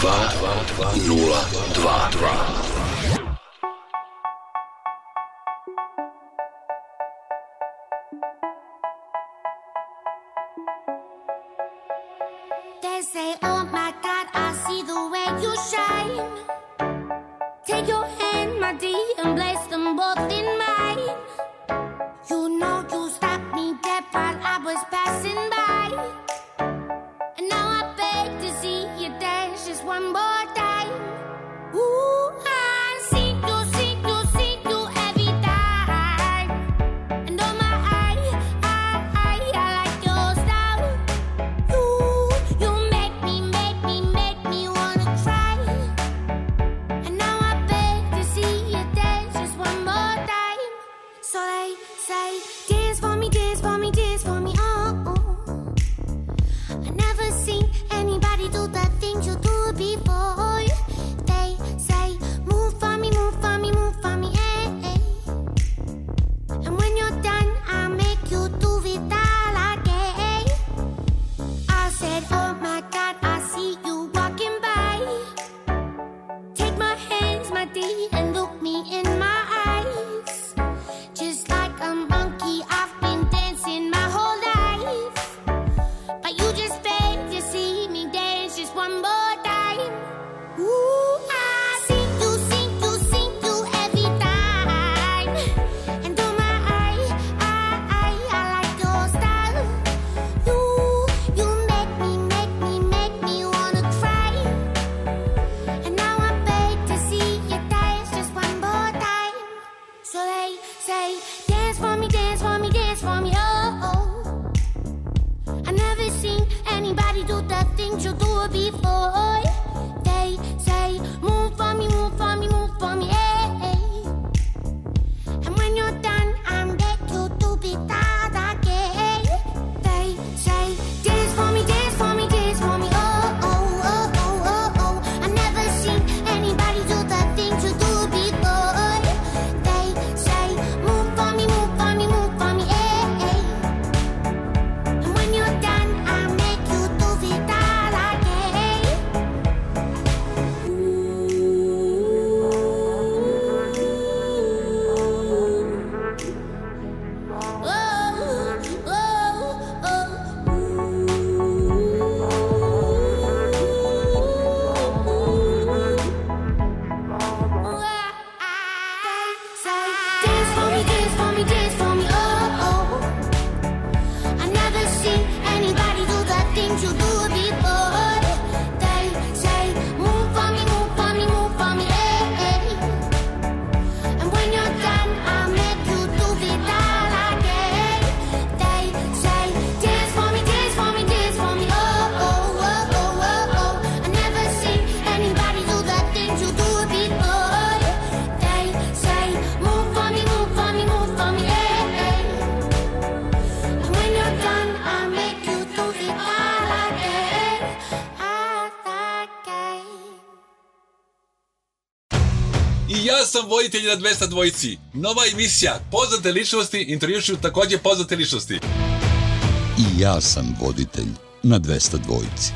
[SPEAKER 11] They say, oh my God, I see the way you shine. Take your hand, my dear, and place them both in mine. You know you stopped me dead while I was passing by. And now I beg to see you dance just one more time. Ooh, I see you every time. And oh my, I like your style. You make me wanna cry. And now I beg to see you dance just one more time. So they say, dance for me, dance for me, dance for me, oh. I never seen anybody do the things you do before. They say, move for me, move for me, move for me, eh, eh. And when you're done, I'll make you do it all again. I said, oh my God, I see you walking by. Take my hands, my dear, and look me in my eyes. Just like a monkey, I've been dancing my whole life. But you just beg to see me dance just one more time. Ooh, I see you every time. And oh my, I like your style. You make me wanna cry. And now I beg to see you dance just one more time. So they say, dance for me, dance for me, dance for me, oh, oh. I never seen anybody do the things you do before. They say, move for me, move for me, move for me, eh, eh. And when you're done, I'll make you do it all again. They say, dance for me, dance for me, dance for me, oh, oh, oh, oh, oh, oh. I never seen anybody do the things you do before. They say, move for me, move for me, move for me, eh, eh. And when you're done, I'll make you do it all again. Dance for me, dance for me, dance for me, oh, oh. I never seen anybody do the things you do before. They say, move for me, move for me, move for me, eh, eh. And when you're done, I'll make you do it all again. They say, dance for me, dance for me, dance for me, oh, oh, oh, oh, oh, oh. I never seen anybody do the things you do before. They say, move for me, move for me, move for me, eh, eh. And when you're done, I'll make you do it all again, all again.
[SPEAKER 5] I ja sam voditelj na 200 dvojici. Nova emisija, poznate ličnosti intervjušuju takođe poznate ličnosti.
[SPEAKER 3] I ja sam voditelj na 200 dvojici.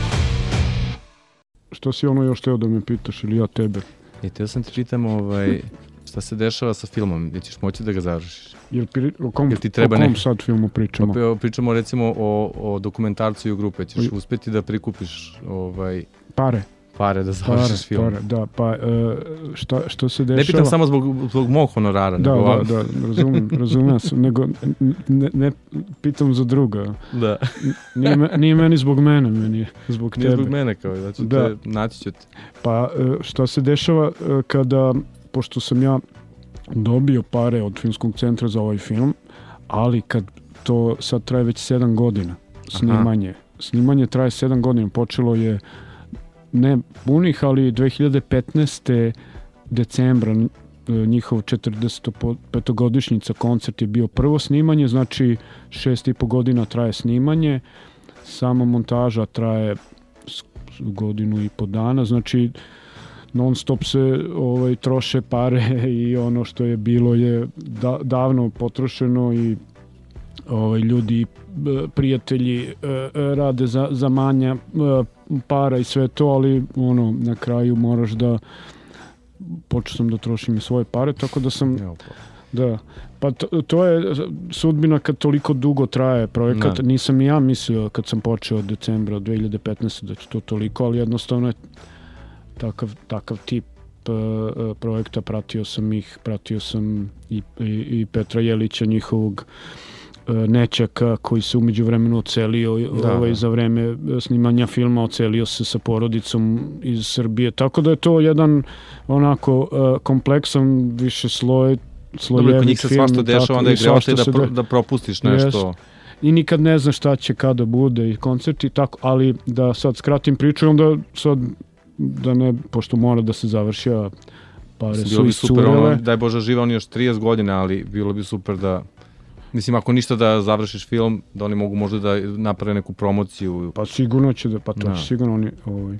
[SPEAKER 7] Što si ono još teo da me pitaš ili ja tebe?
[SPEAKER 8] Teo sam ti čitam šta se dešava sa filmom, gdje ćeš moći da ga završiš.
[SPEAKER 7] O kom sad filmu pričamo?
[SPEAKER 8] Pričamo recimo o dokumentarcu i o grupe, ćeš uspjeti da prikupiš pare da završiš film.
[SPEAKER 7] Pare, da, pa što se dešava...
[SPEAKER 8] Ne pitam samo zbog mog honorara.
[SPEAKER 7] Da, razumem se, nego ne pitam za druga.
[SPEAKER 8] Da.
[SPEAKER 7] Nije meni zbog mene, meni je zbog tebe.
[SPEAKER 8] Nije zbog mene, kao da naći ću te.
[SPEAKER 7] Pa što se dešava kada, pošto sam ja dobio pare od Filmskog centra za ovaj film, ali kad to sad traje već 7 godina, snimanje. Snimanje traje 7 godina, počelo je ne punih, ali 2015. decembra njihov 45-godišnjica koncert je bio prvo snimanje, znači 6,5 godina traje snimanje, sama montaža traje godinu i po dana, znači non stop se troše pare i ono što je bilo je davno potrošeno i ljudi, prijatelji rade za manja para i sve to, ali ono, na kraju moraš da počeo sam da trošim i svoje pare, tako da sam da, pa to je sudbina kad toliko dugo traje projekat, nisam i ja mislio kad sam počeo od decembra 2015 da će to toliko, ali jednostavno je takav tip projekta, pratio sam i Petra Jelića, njihovog nećaka koji se umeđu vremenu ocelio za vreme snimanja filma, ocelio se sa porodicom iz Srbije, tako da je to jedan onako kompleksan više slojevit film.
[SPEAKER 8] Dobro, kod njih se svašta dešava, onda je greošte da propustiš nešto.
[SPEAKER 7] I nikad ne znaš šta će kada bude i koncerti, tako, ali da sad skratim priču, onda sad da ne, pošto mora da se završi, a pare su iscurele.
[SPEAKER 8] Daj Bože živa, on još 30 godina, ali bilo bi super da, mislim, ako ništa da završiš film, da oni mogu možda da naprave neku promociju.
[SPEAKER 7] Pa sigurno će da, pa to će sigurno oni,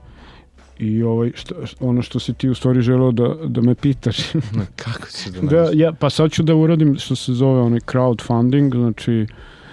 [SPEAKER 7] i ono što si ti u stvari želeo da me pitaš.
[SPEAKER 8] Kako ćeš da
[SPEAKER 7] pa sad ću da uradim što se zove onaj crowdfunding, znači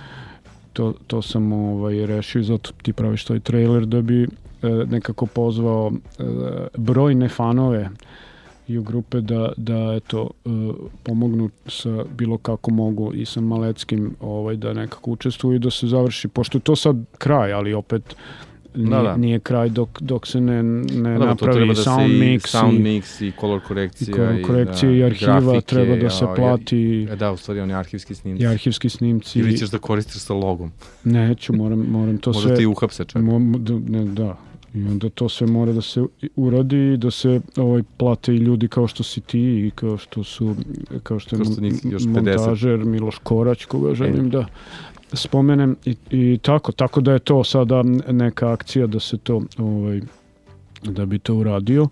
[SPEAKER 7] to sam rešio, zato ti praviš taj trailer da bi nekako pozvao brojne fanove i u grupe da eto pomognu sa bilo kako mogu i sa Maleckim da nekako učestvuju i da se završi, pošto je to sad kraj, ali opet nije kraj dok se ne napravi sound
[SPEAKER 8] mix i color korekcija
[SPEAKER 7] i arhiva treba da se plati.
[SPEAKER 8] Da, u stvari oni arhivski snimci.
[SPEAKER 7] I arhivski snimci.
[SPEAKER 8] Ili ćeš da koristiš sa logom.
[SPEAKER 7] Neću, moram to sve.
[SPEAKER 8] Možda ti uhapse čak.
[SPEAKER 7] Da. I onda to sve mora da se uradi i da se plate i ljudi kao što si ti i kao što je montažer Miloš Korać, koga želim da spomenem i tako da je to sada neka akcija da se to da bi to uradio.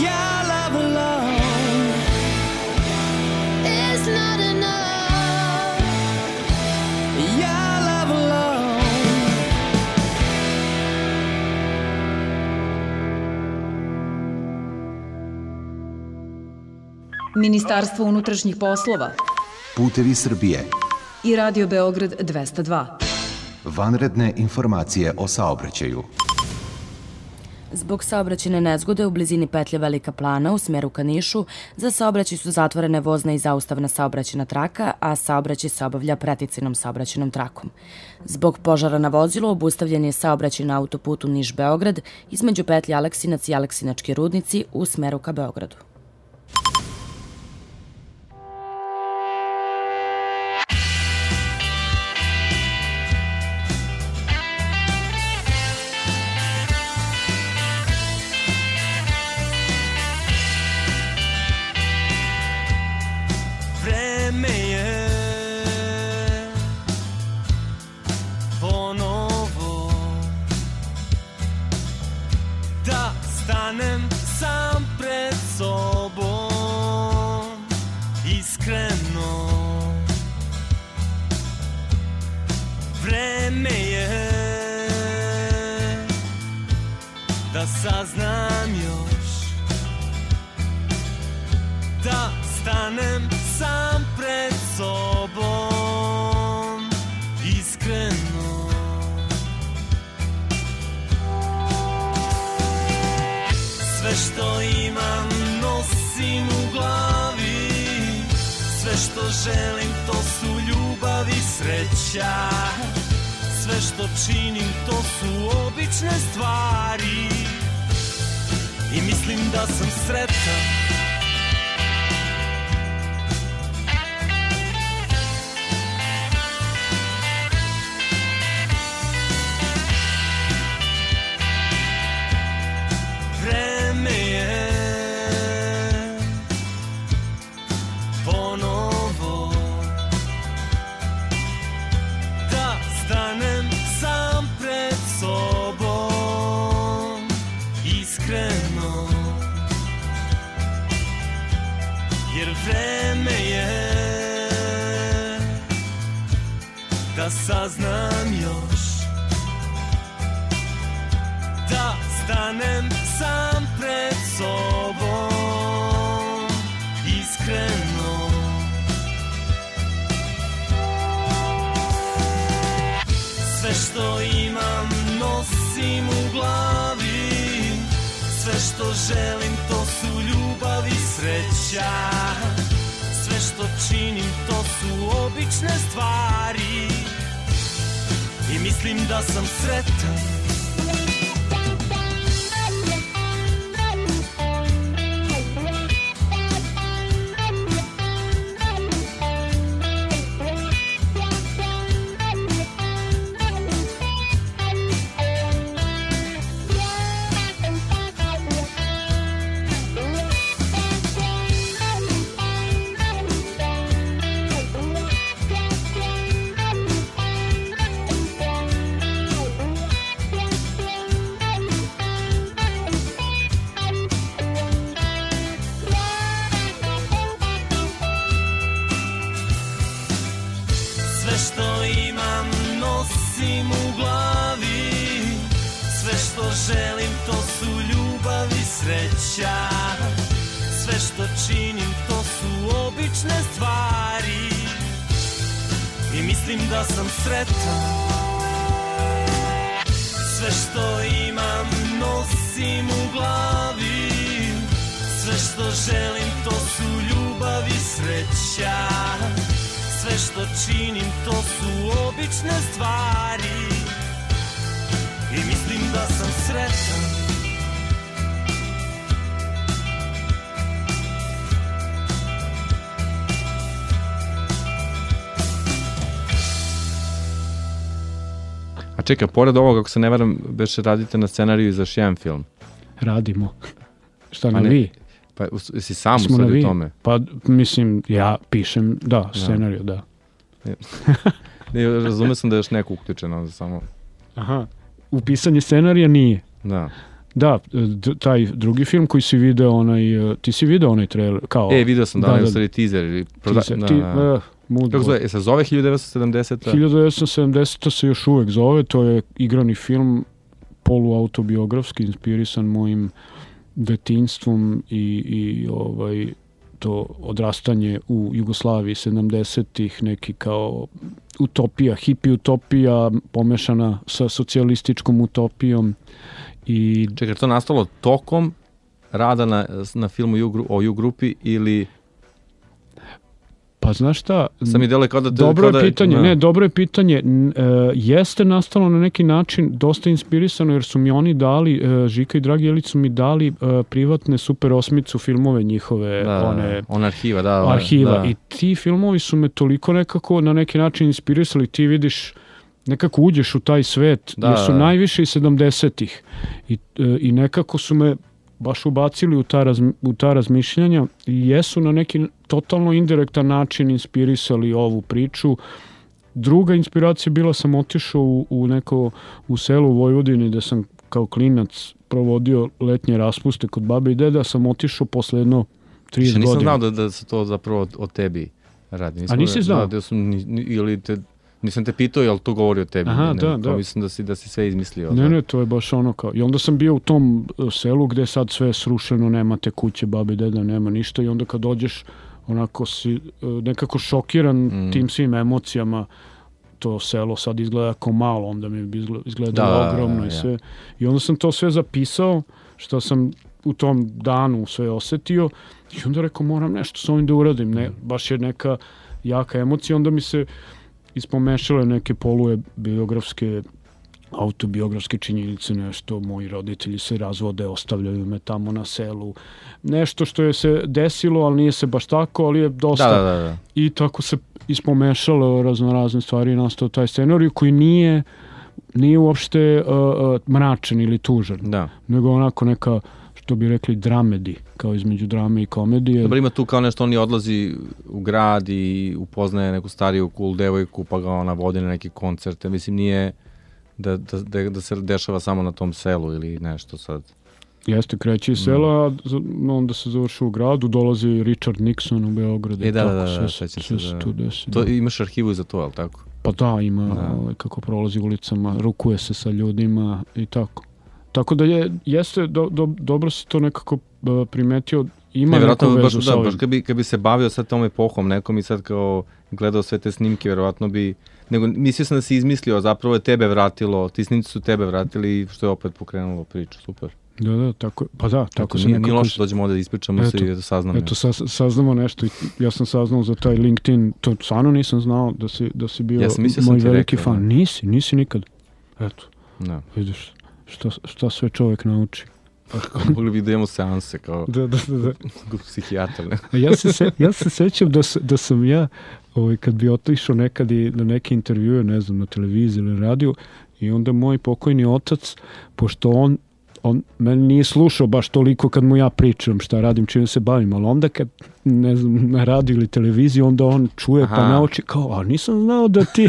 [SPEAKER 10] Your love alone is not enough. Your love alone.
[SPEAKER 6] Ministarstvo unutrašnjih poslova
[SPEAKER 9] Putevi Srbije.
[SPEAKER 6] i Radio Beograd 202.
[SPEAKER 9] Vanredne informacije o saobraćaju.
[SPEAKER 12] Zbog saobraćajne nezgode u blizini petlje Velika Plana u smeru ka Nišu, za saobraćaj su zatvorene vozna i zaustavna saobraćajna traka, a saobraćaj se obavlja praticajnom saobraćajnom trakom. Zbog požara na vozilu obustavljen je saobraćaj na autoputu Niš-Beograd između petlje Aleksinac i Aleksinački rudnici u smeru ka Beogradu.
[SPEAKER 10] Saznam još da stanem sam pred sobom iskreno. Sve što imam nosim u glavi, sve što želim to su ljubav i sreća. Sve što činim to su obične stvari i mislim da sam sretan. Vreme je ponovo da stanem sam pred sobom iskreno, jer vreme je da saznam još da stanem sam pred sobom iskreno. Sve što imam nosim u glavi, sve što želim to su ljubav i sreća. Sve što činim to su obične stvari i mislim da sam sretan. Sve što imam nosim u glavi, sve što želim to su ljubav i sreća. Sve što činim to su obične stvari i mislim da sam sretan. Sve što imam nosim u glavi, sve što želim to su ljubav i sreća. Sve što činim to su obične stvari i mislim da sam sretan.
[SPEAKER 8] A čekaj, pored ovoga, ako se ne varam, već radite na scenariju za još jedan film.
[SPEAKER 7] Radimo. Šta na vi?
[SPEAKER 8] Pa si sam u sad u tome?
[SPEAKER 7] Pa mislim, ja pišem, scenariju, da.
[SPEAKER 8] Ne, razumio sam da je još neko uključeno, samo...
[SPEAKER 7] Aha, u pisanje scenarija nije.
[SPEAKER 8] Da.
[SPEAKER 7] Da, taj drugi film koji si video, ti si video onaj trailer, kao...
[SPEAKER 8] Video sam, da, stvari teaser ili... Kako zove, se zove 1970?
[SPEAKER 7] 1970 se još uvek zove, to je igrani film poluautobiografski, inspirisan mojim detinjstvom i to odrastanje u Jugoslaviji 70-ih, neki kao utopija, hipi utopija pomešana sa socijalističkom utopijom.
[SPEAKER 8] Čekaj, to nastalo tokom rada na filmu o U-grupi ili...
[SPEAKER 7] Pa znaš šta,
[SPEAKER 8] dobro
[SPEAKER 7] je pitanje, jeste nastalo na neki način dosta inspirisano, jer su mi oni dali, Žika i Dragi Jelić su mi dali privatne Super 8 filmove njihove, arhiva, i ti filmovi su me toliko nekako na neki način inspirisali, ti vidiš, nekako uđeš u taj svet, jer su najviše i 70-ih i nekako su me baš ubacili u ta razmišljanja i jesu na neki totalno indirektan način inspirisali ovu priču. Druga inspiracija bila, sam otišao u selo u Vojvodini gde sam kao klinac provodio letnje raspuste kod babe i deda, sam otišao posle jedno 30 godina.
[SPEAKER 8] Nisam znao da se to zapravo o tebi radi.
[SPEAKER 7] A nisi znao?
[SPEAKER 8] Nisam te pitao, jel to govori o tebi?
[SPEAKER 7] Aha, da.
[SPEAKER 8] Mislim da si sve izmislio.
[SPEAKER 7] Ne, to je baš ono kao... I onda sam bio u tom selu gde sad sve je srušeno, nema te kuće, babi, deda, nema ništa i onda kad dođeš, onako si nekako šokiran tim svim emocijama. To selo sad izgleda kao malo, onda mi bi izgledalo ogromno i sve. I onda sam to sve zapisao, što sam u tom danu sve osetio i onda rekao, moram nešto s ovim da uradim. Baš je neka jaka emocija, onda mi se ispomešale neke biografske, autobiografske činjenice, nešto, moji roditelji se razvode, ostavljaju me tamo na selu, nešto što je se desilo, ali nije se baš tako, ali je dosta.
[SPEAKER 8] Da.
[SPEAKER 7] I tako se ispomešalo razne stvari i nastao taj scenarij koji nije uopšte mračan ili tužan, nego onako neka, što bi rekli, dramedi, kao između drame i komedije.
[SPEAKER 8] Dobro, ima tu kao nešto, on odlazi u grad i upoznaje neku stariju cool devojku, pa ga ona vodi na neke koncerte. Mislim, nije da se dešava samo na tom selu ili nešto sad.
[SPEAKER 7] Jeste, kreće iz sela, a onda se završi u gradu, dolazi Richard Nixon u Beograd.
[SPEAKER 8] Sve se tu desi. Imaš arhivu za to, ali tako?
[SPEAKER 7] Pa da, ima kako prolazi ulicama, rukuje se sa ljudima i tako. Tako da jeste, dobro si to nekako primetio, ima neku vezu sa ovim.
[SPEAKER 8] Baš kad bi se bavio sad tom epohom nekom i sad kao gledao sve te snimke, verovatno bi... Nego mislio sam da si izmislio, zapravo je tebe vratilo, ti snimci su tebe vratili, što je opet pokrenulo priču, super.
[SPEAKER 7] Da, tako, pa da, tako se
[SPEAKER 8] nekako... Nije loše, dođemo ovdje da ispričamo se i da saznamo.
[SPEAKER 7] Eto, saznamo nešto, ja sam saznao za taj LinkedIn, to stvarno nisam znao da si bio moj veliki fan. Nisi nikad. Eto, vidiš. Šta sve čovjek nauči.
[SPEAKER 8] Mogli bi da imamo seanse kao psihijatar.
[SPEAKER 7] Ja se sećam da sam ja, kad bi otišao nekad i na neke intervjue, ne znam, na televiziji ili radiju, i onda moj pokojni otac, pošto on meni nije slušao baš toliko kad mu ja pričam šta radim, čime se bavim, ali onda kad, ne znam, na radiju ili televiziji, onda on čuje pa nauči kao, a nisam znao da ti...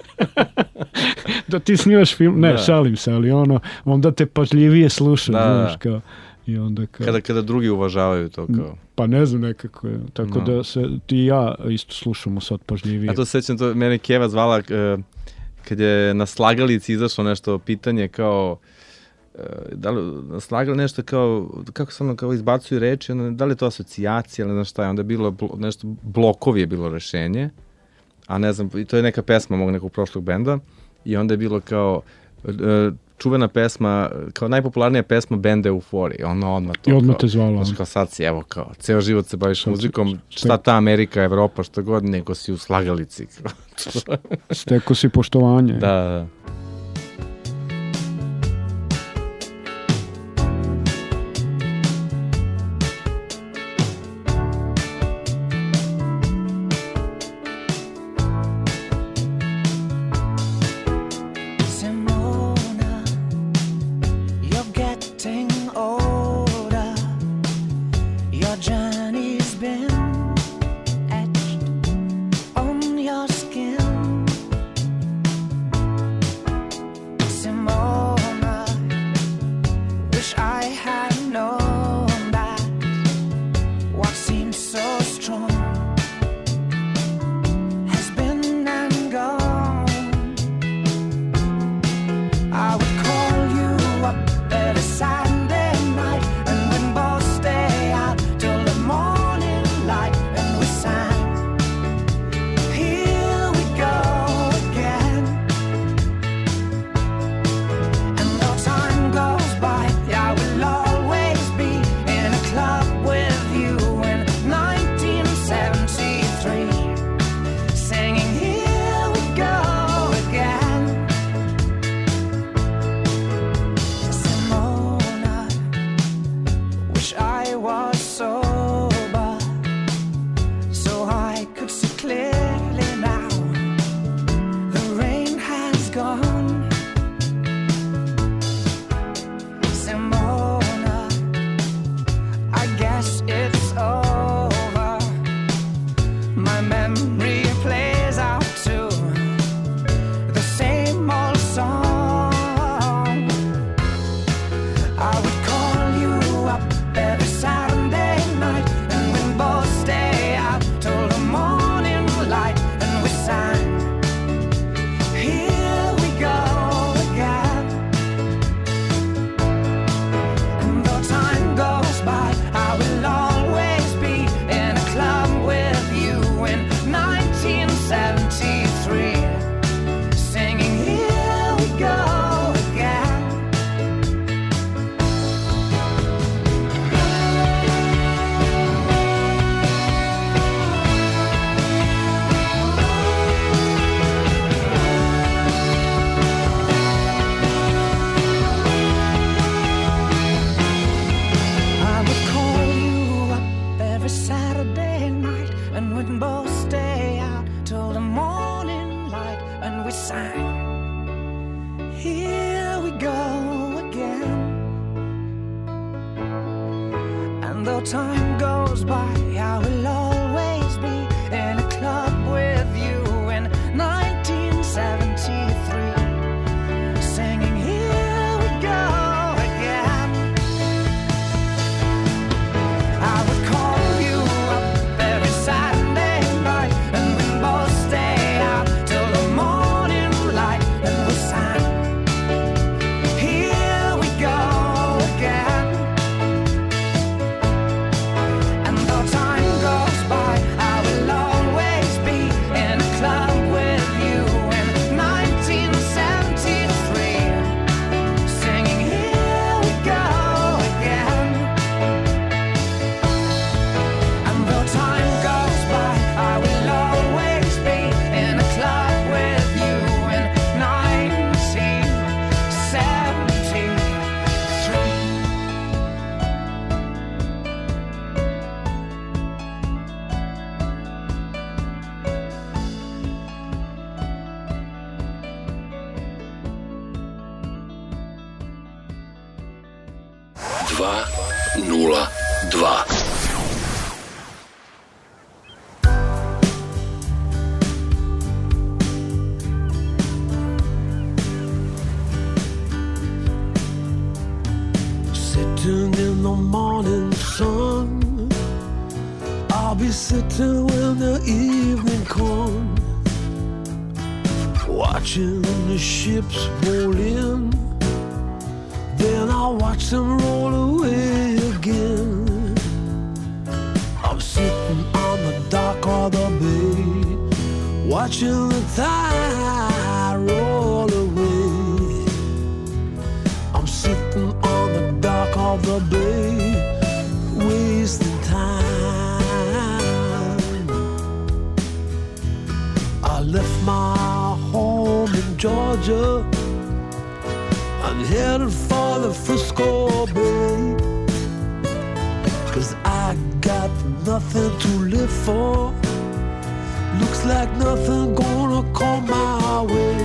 [SPEAKER 7] da ti snimaš film, šalim se, ali onda te pažljivije sluša, znaš, kao, i onda kao...
[SPEAKER 8] Kada drugi uvažavaju to, kao...
[SPEAKER 7] Pa ne znam, nekako je, tako da se ti i ja isto slušamo sad pažljivije.
[SPEAKER 8] A to sećam, mene Keva zvala, kad je na slagalici izašlo nešto pitanje, kao, da li slagali nešto kao, kako se ono kao izbacuju reči, da li je to asocijacija, ili znaš šta je, onda je bilo nešto, blokovi je bilo rešenje, a ne znam, to je neka pesma mog nekog prošlog benda i onda je bilo kao čuvena pesma, kao najpopularnija pesma benda Euphorija, ono odmah to.
[SPEAKER 7] I odmah te zvala.
[SPEAKER 8] Kao sad si, evo kao, ceo život se baviš muzikom, šta ta Amerika, Evropa, šta god, nego si u slagalici.
[SPEAKER 7] Steko si poštovanje.
[SPEAKER 8] Da.
[SPEAKER 10] And though time goes by, I will always be in a club with you in 1973, singing Here We Go Again. I would call you up every Saturday night, and we'd both stay out till the morning light, and we'll sing Here We Go Again. And though time goes by, I will always be in a club with you in 1973, singing Here We Go Again. And though time goes by, I will always be in a club with you in 1973.
[SPEAKER 1] Dva, nula, dva.
[SPEAKER 13] Sitting in the morning sun, I'll be sitting when the evening comes, watching the ships roll in. Then I'll watch them roll away again. I'm sitting on the dock of the bay, watching the tide roll away. I'm sitting on the dock of the bay, wasting time. I left my home in Georgia and headed for the Frisco Bay, 'cause I got nothing to live for. Looks like nothing gonna come my way.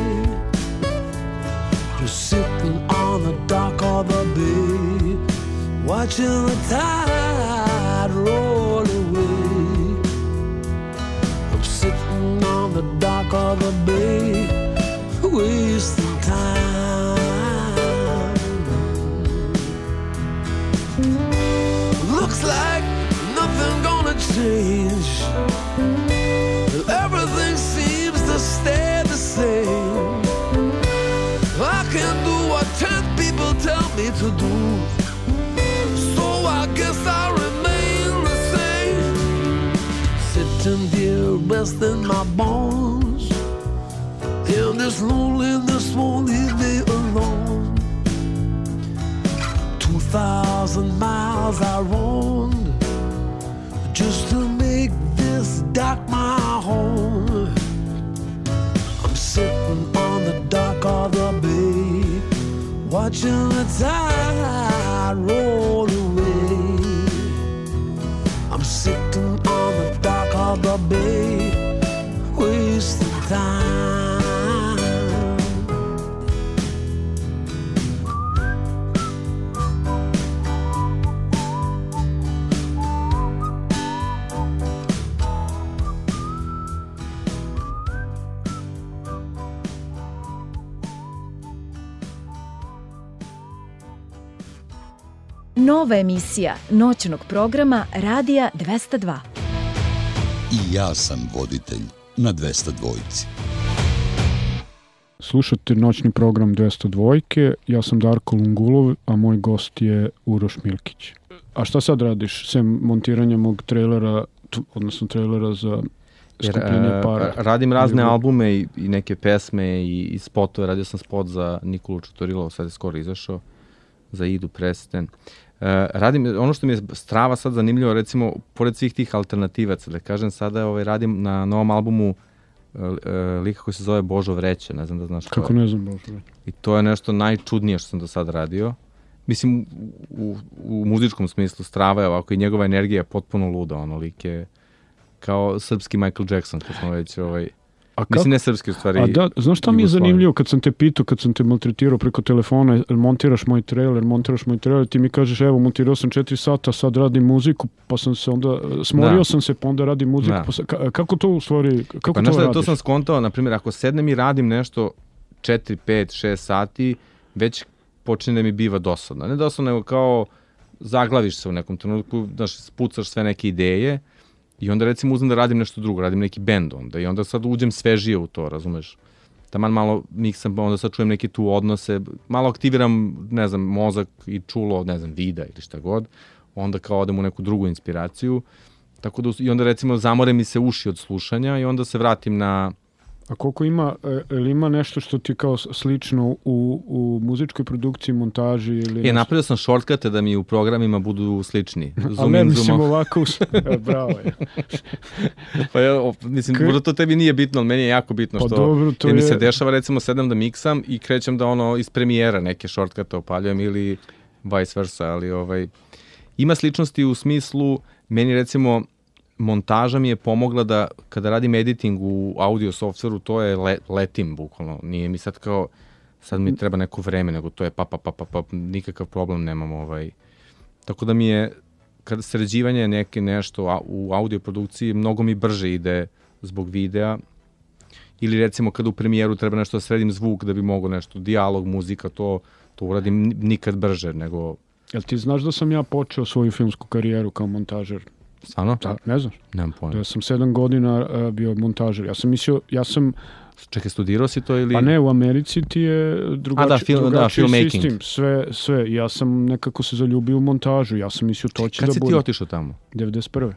[SPEAKER 13] Just sitting on the dock of the bay, watching the tide roll away. I'm sitting on the dock of the bay, wasting time. Looks like nothing gonna change. Everything seems to stay the same. I can do what 10 people tell me to do, so I guess I'll remain the same. Sitting here resting my bones, and this loneliness won't leave me alone. 2,000 miles I roamed just to make this dock my home. I'm sitting on the dock of the bay, watching the tide roll away. I'm sitting on the dock of the bay, wasting time.
[SPEAKER 6] Nova emisija noćnog programa Radija 202.
[SPEAKER 3] I ja sam voditelj na 202.
[SPEAKER 7] Slušate noćni program 202. Ja sam Darko Lungulov, a moj gost je Uroš Milkić. A šta sad radiš, sem montiranja mog trailera, odnosno trailera za skupljenje para?
[SPEAKER 8] Radim razne albume i neke pesme i spotove. Radio sam spot za Nikolu Čutorilova, sad je skoro izašao, za Idu Presten. Radim, ono što mi je strava sad zanimljivo, recimo, pored svih tih alternativaca, da kažem, sada radim na novom albumu lika koji se zove Božo Vreće, ne znam da znaš ko je.
[SPEAKER 7] Kako ne znam Božo Vreće?
[SPEAKER 8] I to je nešto najčudnije što sam do sada radio. Mislim, u muzičkom smislu strava je ovako i njegova energija je potpuno luda, ono lik je kao srpski Michael Jackson, kad smo već Mislim, ne srpski u stvari.
[SPEAKER 7] A da, znaš šta mi je zanimljivo kad sam te pitao, kad sam te maltretirao preko telefona, montiraš moj trailer, ti mi kažeš, evo, montirao sam 4 sata, sad radim muziku, pa sam se onda, smorio sam se, pa onda radim muziku. Pa kako to u stvari, kako
[SPEAKER 8] pa,
[SPEAKER 7] to radiš?
[SPEAKER 8] To sam skontao, na primjer, ako sednem i radim nešto 4, 5, 6 sati, već počne da mi biva dosadno. Ne dosadno, nego kao zaglaviš se u nekom trenutku, znaš, spucaš sve neke ideje i onda recimo uzmem da radim nešto drugo, radim neki bend onda i onda sad uđem svežije u to, razumeš? Taman malo miksam, onda sad čujem neke tu odnose, malo aktiviram, ne znam, mozak i čulo, ne znam, vida ili šta god, onda kao odem u neku drugu inspiraciju, tako da i onda recimo zamore mi se uši od slušanja i onda se vratim na...
[SPEAKER 7] A koliko ima, ili ima nešto što ti kao slično u muzičkoj produkciji, montaži ili...
[SPEAKER 8] Napravio sam shortcute da mi u programima budu slični.
[SPEAKER 7] A ne, mislim ovako... Bravo je.
[SPEAKER 8] Pa ja, mislim, možda to tebi nije bitno, ali meni je jako bitno što...
[SPEAKER 7] Dobro, to
[SPEAKER 8] jer mi se dešava, recimo, sedam da miksam i krećem da iz premijera neke shortcute opaljujem ili vice versa, ali ima sličnosti u smislu, meni recimo... montaža mi je pomogla da kada radim editing u audio softveru, to je letim bukvalno. Nije mi sad kao, sad mi treba neko vreme, nego to je pa, nikakav problem nemam. Tako da mi je, kada sređivanje nešto u audio produkciji, mnogo mi brže ide zbog videa. Ili recimo kada u premijeru treba nešto da sredim zvuk da bi mogo nešto, dijalog, muzika, to uradim nikad brže nego...
[SPEAKER 7] Jel ti znaš da sam ja počeo svoju filmsku karijeru kao montažer?
[SPEAKER 8] Stvarno?
[SPEAKER 7] Da, ne znaš?
[SPEAKER 8] Nemam pojma.
[SPEAKER 7] Da sam 7 godina bio montažer. Ja sam...
[SPEAKER 8] Čekaj, studirao si to ili...
[SPEAKER 7] Pa ne, u Americi ti je drugačiji sistem. Sve. Ja sam nekako se zaljubio u montažu. Ja sam mislio to će da bude...
[SPEAKER 8] Kad si ti otišao tamo?
[SPEAKER 7] 91.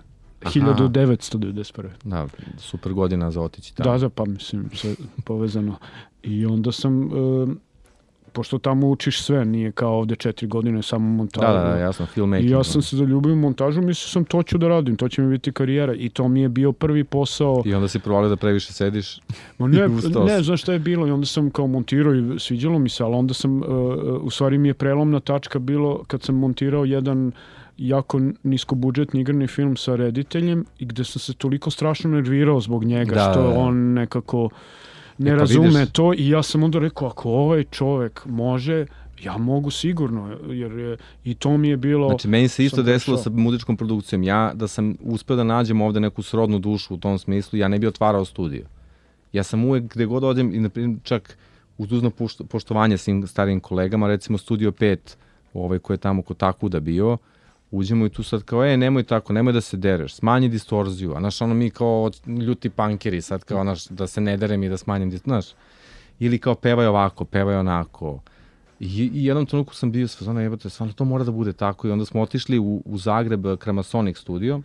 [SPEAKER 7] 1991.
[SPEAKER 8] Da, super godina za otići tamo.
[SPEAKER 7] Da, pa mislim, sve povezano. I onda sam... pošto tamo učiš sve, nije kao ovde 4 godine samo montažu.
[SPEAKER 8] Da, jasno, filmmaking.
[SPEAKER 7] I ja sam se zaljubio u montažu, mislio sam to ću da radim, to će mi biti karijera i to mi je bio prvi posao.
[SPEAKER 8] I onda si provalio da previše sediš?
[SPEAKER 7] Ne, znaš šta je bilo i onda sam kao montirao i sviđalo mi se, ali onda sam, u stvari mi je prelomna tačka bilo kad sam montirao jedan jako niskobudžetni igrani film sa rediteljem i gde sam se toliko strašno nervirao zbog njega, što on nekako... ne razume to i ja sam onda rekao, ako ovaj čovek može, ja mogu sigurno, jer i to mi je bilo...
[SPEAKER 8] Znači, meni se isto desilo sa muzičkom produkcijom. Ja, da sam uspeo da nađem ovde neku srodnu dušu u tom smislu, ja ne bi otvarao studio. Ja sam uvek, gde god odem, i čak uz dužno poštovanje svim starijim kolegama, recimo Studio 5, koji je tamo kod Takuda bio, uđemo i tu sad kao, nemoj tako, nemoj da se dereš, smanji distorziju, a znaš, mi kao ljuti pankeri sad kao, da se ne derem i da smanjim distorziju, znaš, ili kao pevaj ovako, pevaj onako. I jednom trenutku sam bio stvarno, jebate, stvarno to mora da bude tako i onda smo otišli u Zagreb Kramasonic studio,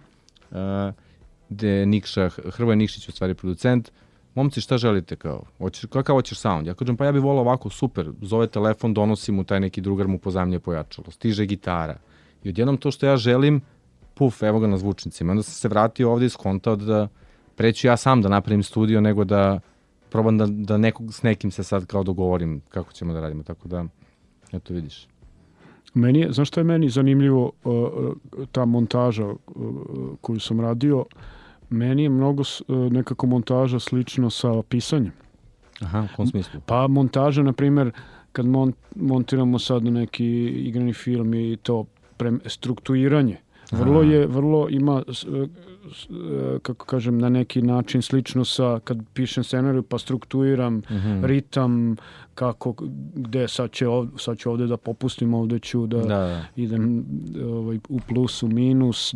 [SPEAKER 8] gde Hrvoje Nikšić, u stvari producent, momci, šta želite, kakav hoćeš sound? Ja kažem, pa ja bih volao ovako, super, zove telefon, donosi mu taj neki drugar mu pozajmljuje pojačalo, stiže gitara. I odjednom to što ja želim, evo ga na zvučnicima. Onda sam se vratio ovde i skontao da preću ja sam da napravim studio, nego da probam da s nekim se sad kao dogovorim kako ćemo da radimo. Tako da, eto vidiš.
[SPEAKER 7] Znaš što je meni zanimljivo, ta montaža koju sam radio, meni je mnogo nekako montaža slično sa pisanjem.
[SPEAKER 8] Aha, u kom smislu?
[SPEAKER 7] Pa montaža, na primjer, kad montiramo sad neki igrani film i to strukturiranje. Vrlo ima, kako kažem, na neki način slično sa kad pišem scenariju pa strukturiram ritam, kako, gde sad ću ovde da popustim, ovde ću da idem u plus, u minus,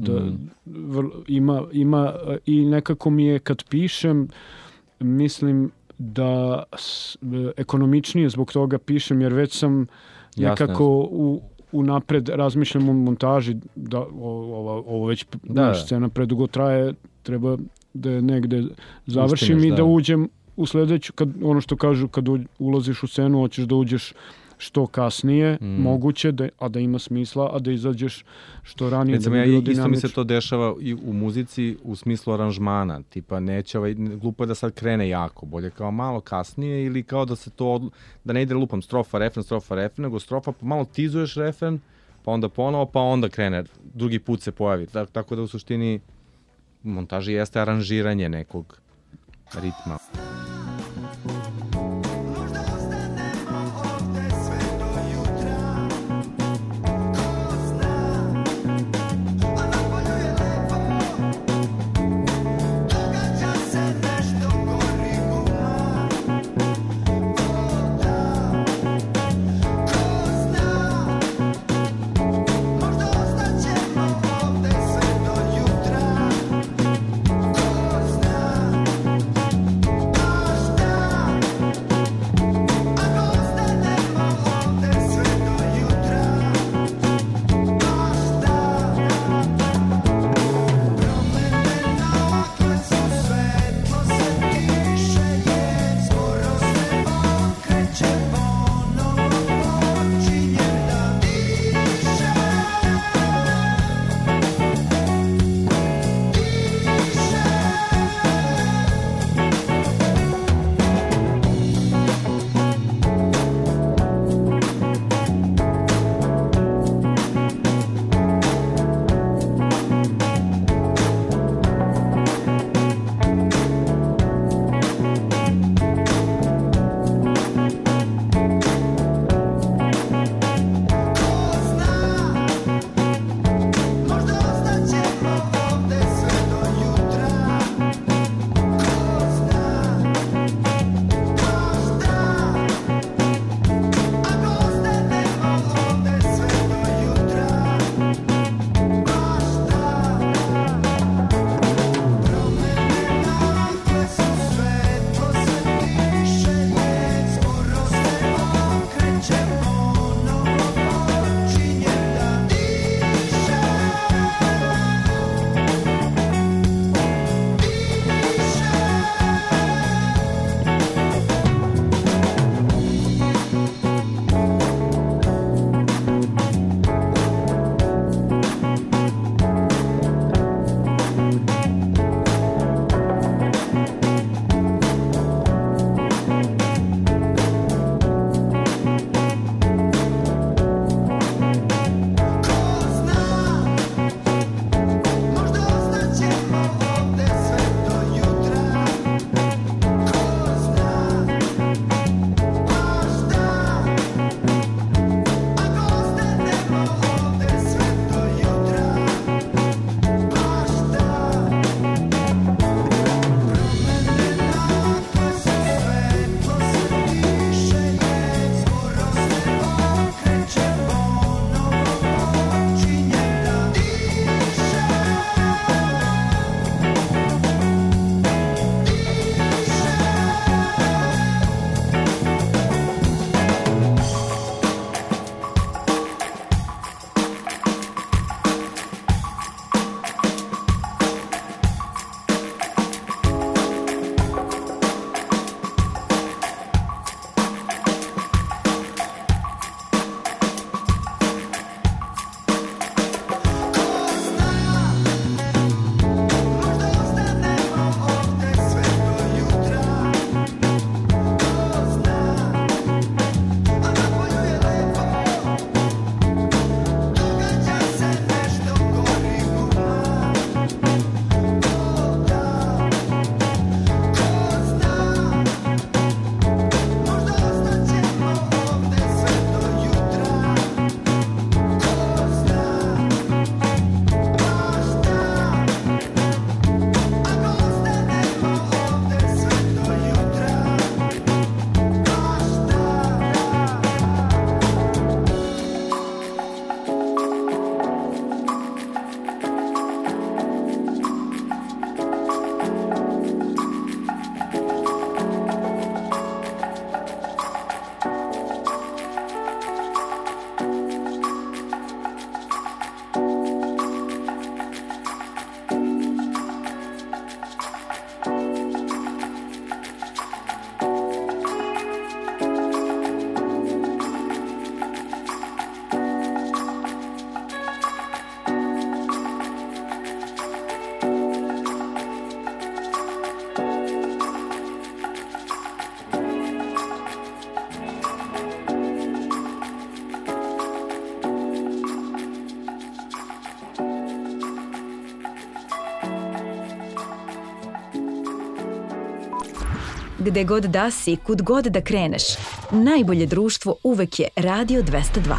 [SPEAKER 7] ima i nekako mi je kad pišem, mislim da ekonomičnije zbog toga pišem, jer već sam nekako unapred razmišljam o montaži, da ovo već scena predugo traje, treba da je negde završim i da uđem u sledeću, ono što kažu, kad ulaziš u scenu, hoćeš da uđeš što kasnije, moguće, a da ima smisla, a da izađeš što ranije.
[SPEAKER 8] Recimo, isto mi se to dešava i u muzici u smislu aranžmana, tipa neće, glupo je da sad krene jako, bolje kao malo kasnije ili kao da se to, da ne ide lupam strofa, refren, nego strofa, pa malo tizuješ refren, pa onda ponovo, pa onda krene, drugi put se pojavi, tako da u suštini montaži jeste aranžiranje nekog ritma.
[SPEAKER 6] Gde god da si, kud god da kreneš, najbolje društvo uvek je Radio 202.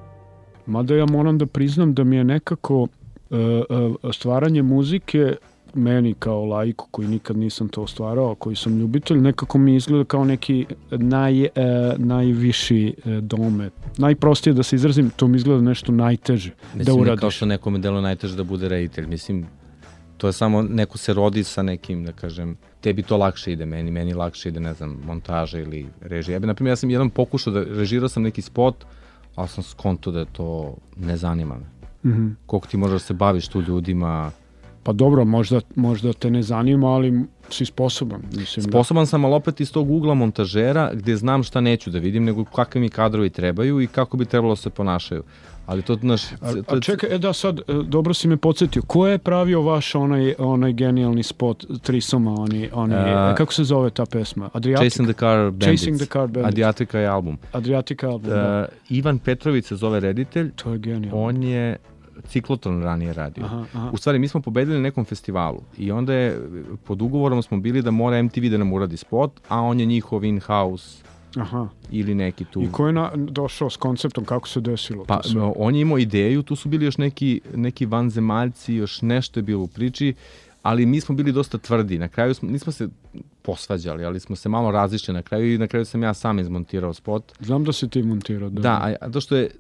[SPEAKER 7] Mada ja moram da priznam da mi je nekako stvaranje muzike meni kao laiku koji nikad nisam to ostvarao, koji sam ljubitelj, nekako mi izgleda kao neki najviši domet. Najprostije da se izrazim, to mi izgleda nešto najteže da uradiš.
[SPEAKER 8] Kao što nekome delo najteže da bude reditelj. Mislim, to je samo neko se rodi sa nekim, da kažem, tebi to lakše ide, meni lakše ide, ne znam, montaža ili režija. Naprimjer, ja sam jedan pokušao da režirao sam neki spot, ali sam skonto da to ne zanima me. Koliko ti možeš da se baviš tu ljudima?
[SPEAKER 7] Pa dobro, možda te ne zanima, ali si sposoban.
[SPEAKER 8] Sposoban sam, ali opet iz tog ugla montažera, gde znam šta neću da vidim, nego kakve mi kadrovi trebaju i kako bi trebalo se ponašaju. Ali to naš...
[SPEAKER 7] A čekaj, da sad, dobro si me podsjetio, ko je pravio vaš onaj genijalni spot Trisoma, kako se zove ta pesma?
[SPEAKER 8] Chasing the Car Bandits. Adriatica je album.
[SPEAKER 7] Da.
[SPEAKER 8] Ivan Petrović se zove reditelj.
[SPEAKER 7] To je genijalno.
[SPEAKER 8] On je Ciklotron ranije radio. U stvari, mi smo pobedili na nekom festivalu i onda je, pod ugovorom smo bili da mora MTV da nam uradi spot, a on je njihov in-house ili neki tu.
[SPEAKER 7] I ko je došao s konceptom, kako se desilo?
[SPEAKER 8] Pa, on je imao ideju, tu su bili još neki vanzemaljci, još nešto je bilo u priči, ali mi smo bili dosta tvrdi. Na kraju nismo se posvađali, ali smo se malo razišli na kraju i na kraju sam ja sam izmontirao spot.
[SPEAKER 7] Znam da si ti montirao.
[SPEAKER 8] Da, a to što je...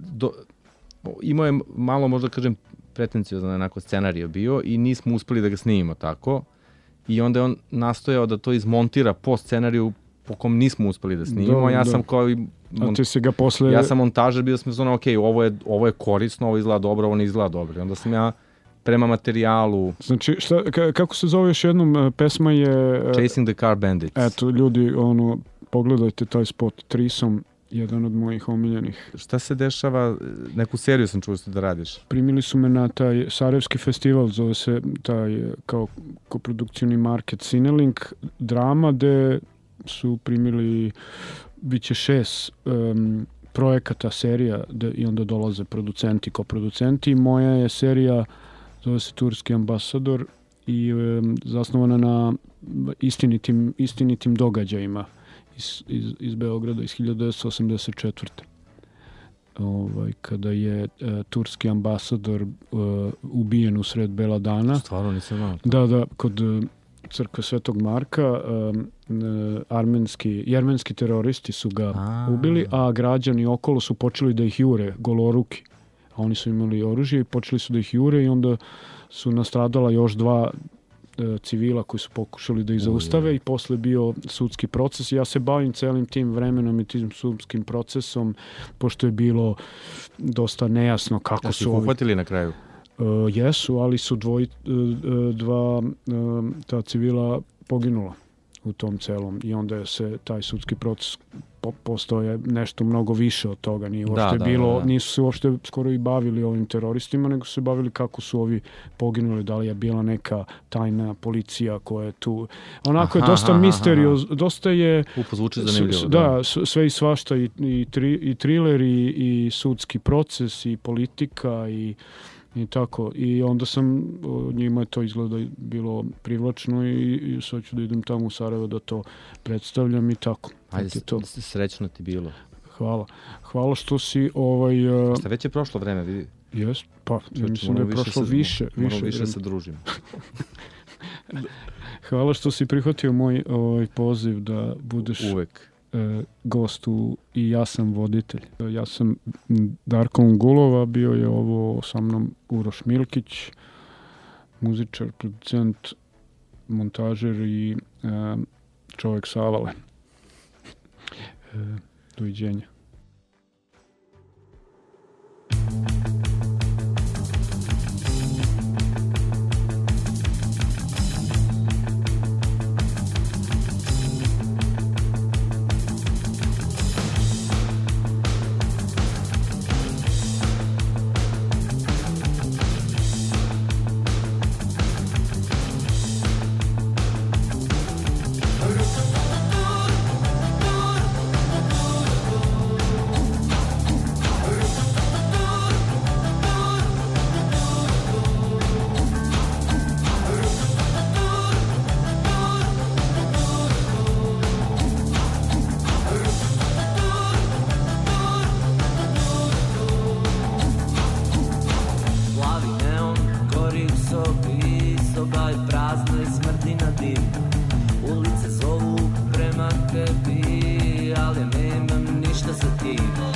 [SPEAKER 8] Imao je malo, možda kažem, pretenciozan onako scenario bio i nismo uspeli da ga snimimo tako. I onda je on nastojao da to izmontira po scenariju po kom nismo uspeli da snimimo. Ja sam kao i...
[SPEAKER 7] A ti si ga posle...
[SPEAKER 8] Ja sam montažer, bio sam zvona, ok, ovo je korisno, ovo izgleda dobro, ovo ne izgleda dobro. I onda sam ja prema materijalu...
[SPEAKER 7] Znači, kako se zove još jednom, pesma je...
[SPEAKER 8] Chasing the Car Bandits.
[SPEAKER 7] Eto, ljudi, pogledajte taj spot, Trisom, jedan od mojih omiljenih.
[SPEAKER 8] Šta se dešava? Neku seriju sam čuo da radiš.
[SPEAKER 7] Primili su me na taj Sarajevski festival, zove se taj kao koprodukcijni market Cinelink, drama, gde su primili biće 6 projekata, serija, i onda dolaze producenti, koproducenti. Moja je serija, zove se Turski ambasador i zasnovana na istinitim događajima iz Beograda iz 1984. Kada je turski ambasador ubijen usred bela dana.
[SPEAKER 8] Stvarno nisam znao.
[SPEAKER 7] Da, kod crkve Svetog Marka jermenski teroristi su ga ubili, a građani okolo su počeli da ih jure, goloruki. A oni su imali oružje i počeli su da ih jure i onda su nastradala još 2 civila koji su pokušali da ih zaustave i posle bio sudski proces. Ja se bavim celim tim vremenom i tim sudskim procesom, pošto je bilo dosta nejasno kako su
[SPEAKER 8] ovi... uhvatili na kraju?
[SPEAKER 7] Jesu, ali su dva ta civila poginula u tom celom i onda je se taj sudski proces postoje nešto mnogo više od toga. Nisu se uopšte skoro i bavili ovim teroristima, nego su se bavili kako su ovi poginuli, da li je bila neka tajna policija koja je tu. Onako je dosta misteriozno, dosta je...
[SPEAKER 8] Zvuči zanimljivo.
[SPEAKER 7] Da, sve i svašta, i triler, i sudski proces, i politika, i tako. I onda njima je to izgleda bilo privlačno i sad ću da idem tamo u Sarajevo da to predstavljam i tako.
[SPEAKER 8] Ajde, srećno ti bilo.
[SPEAKER 7] Hvala. Hvala što si...
[SPEAKER 8] Šta već je prošlo vreme, vidi?
[SPEAKER 7] Jes, pa ja mislim da je prošlo više.
[SPEAKER 8] Moramo više se družimo.
[SPEAKER 7] Hvala što si prihvatio moj poziv da budeš...
[SPEAKER 8] Uvek.
[SPEAKER 7] Gost i ja sam voditelj. Ja sam Darko Ungulova, bio je ovo sa mnom Uroš Milkić, muzičar, producent, montažer i čovjek sa Avale. Doviđenja.
[SPEAKER 14] tebi, ali nemam ništa za tim.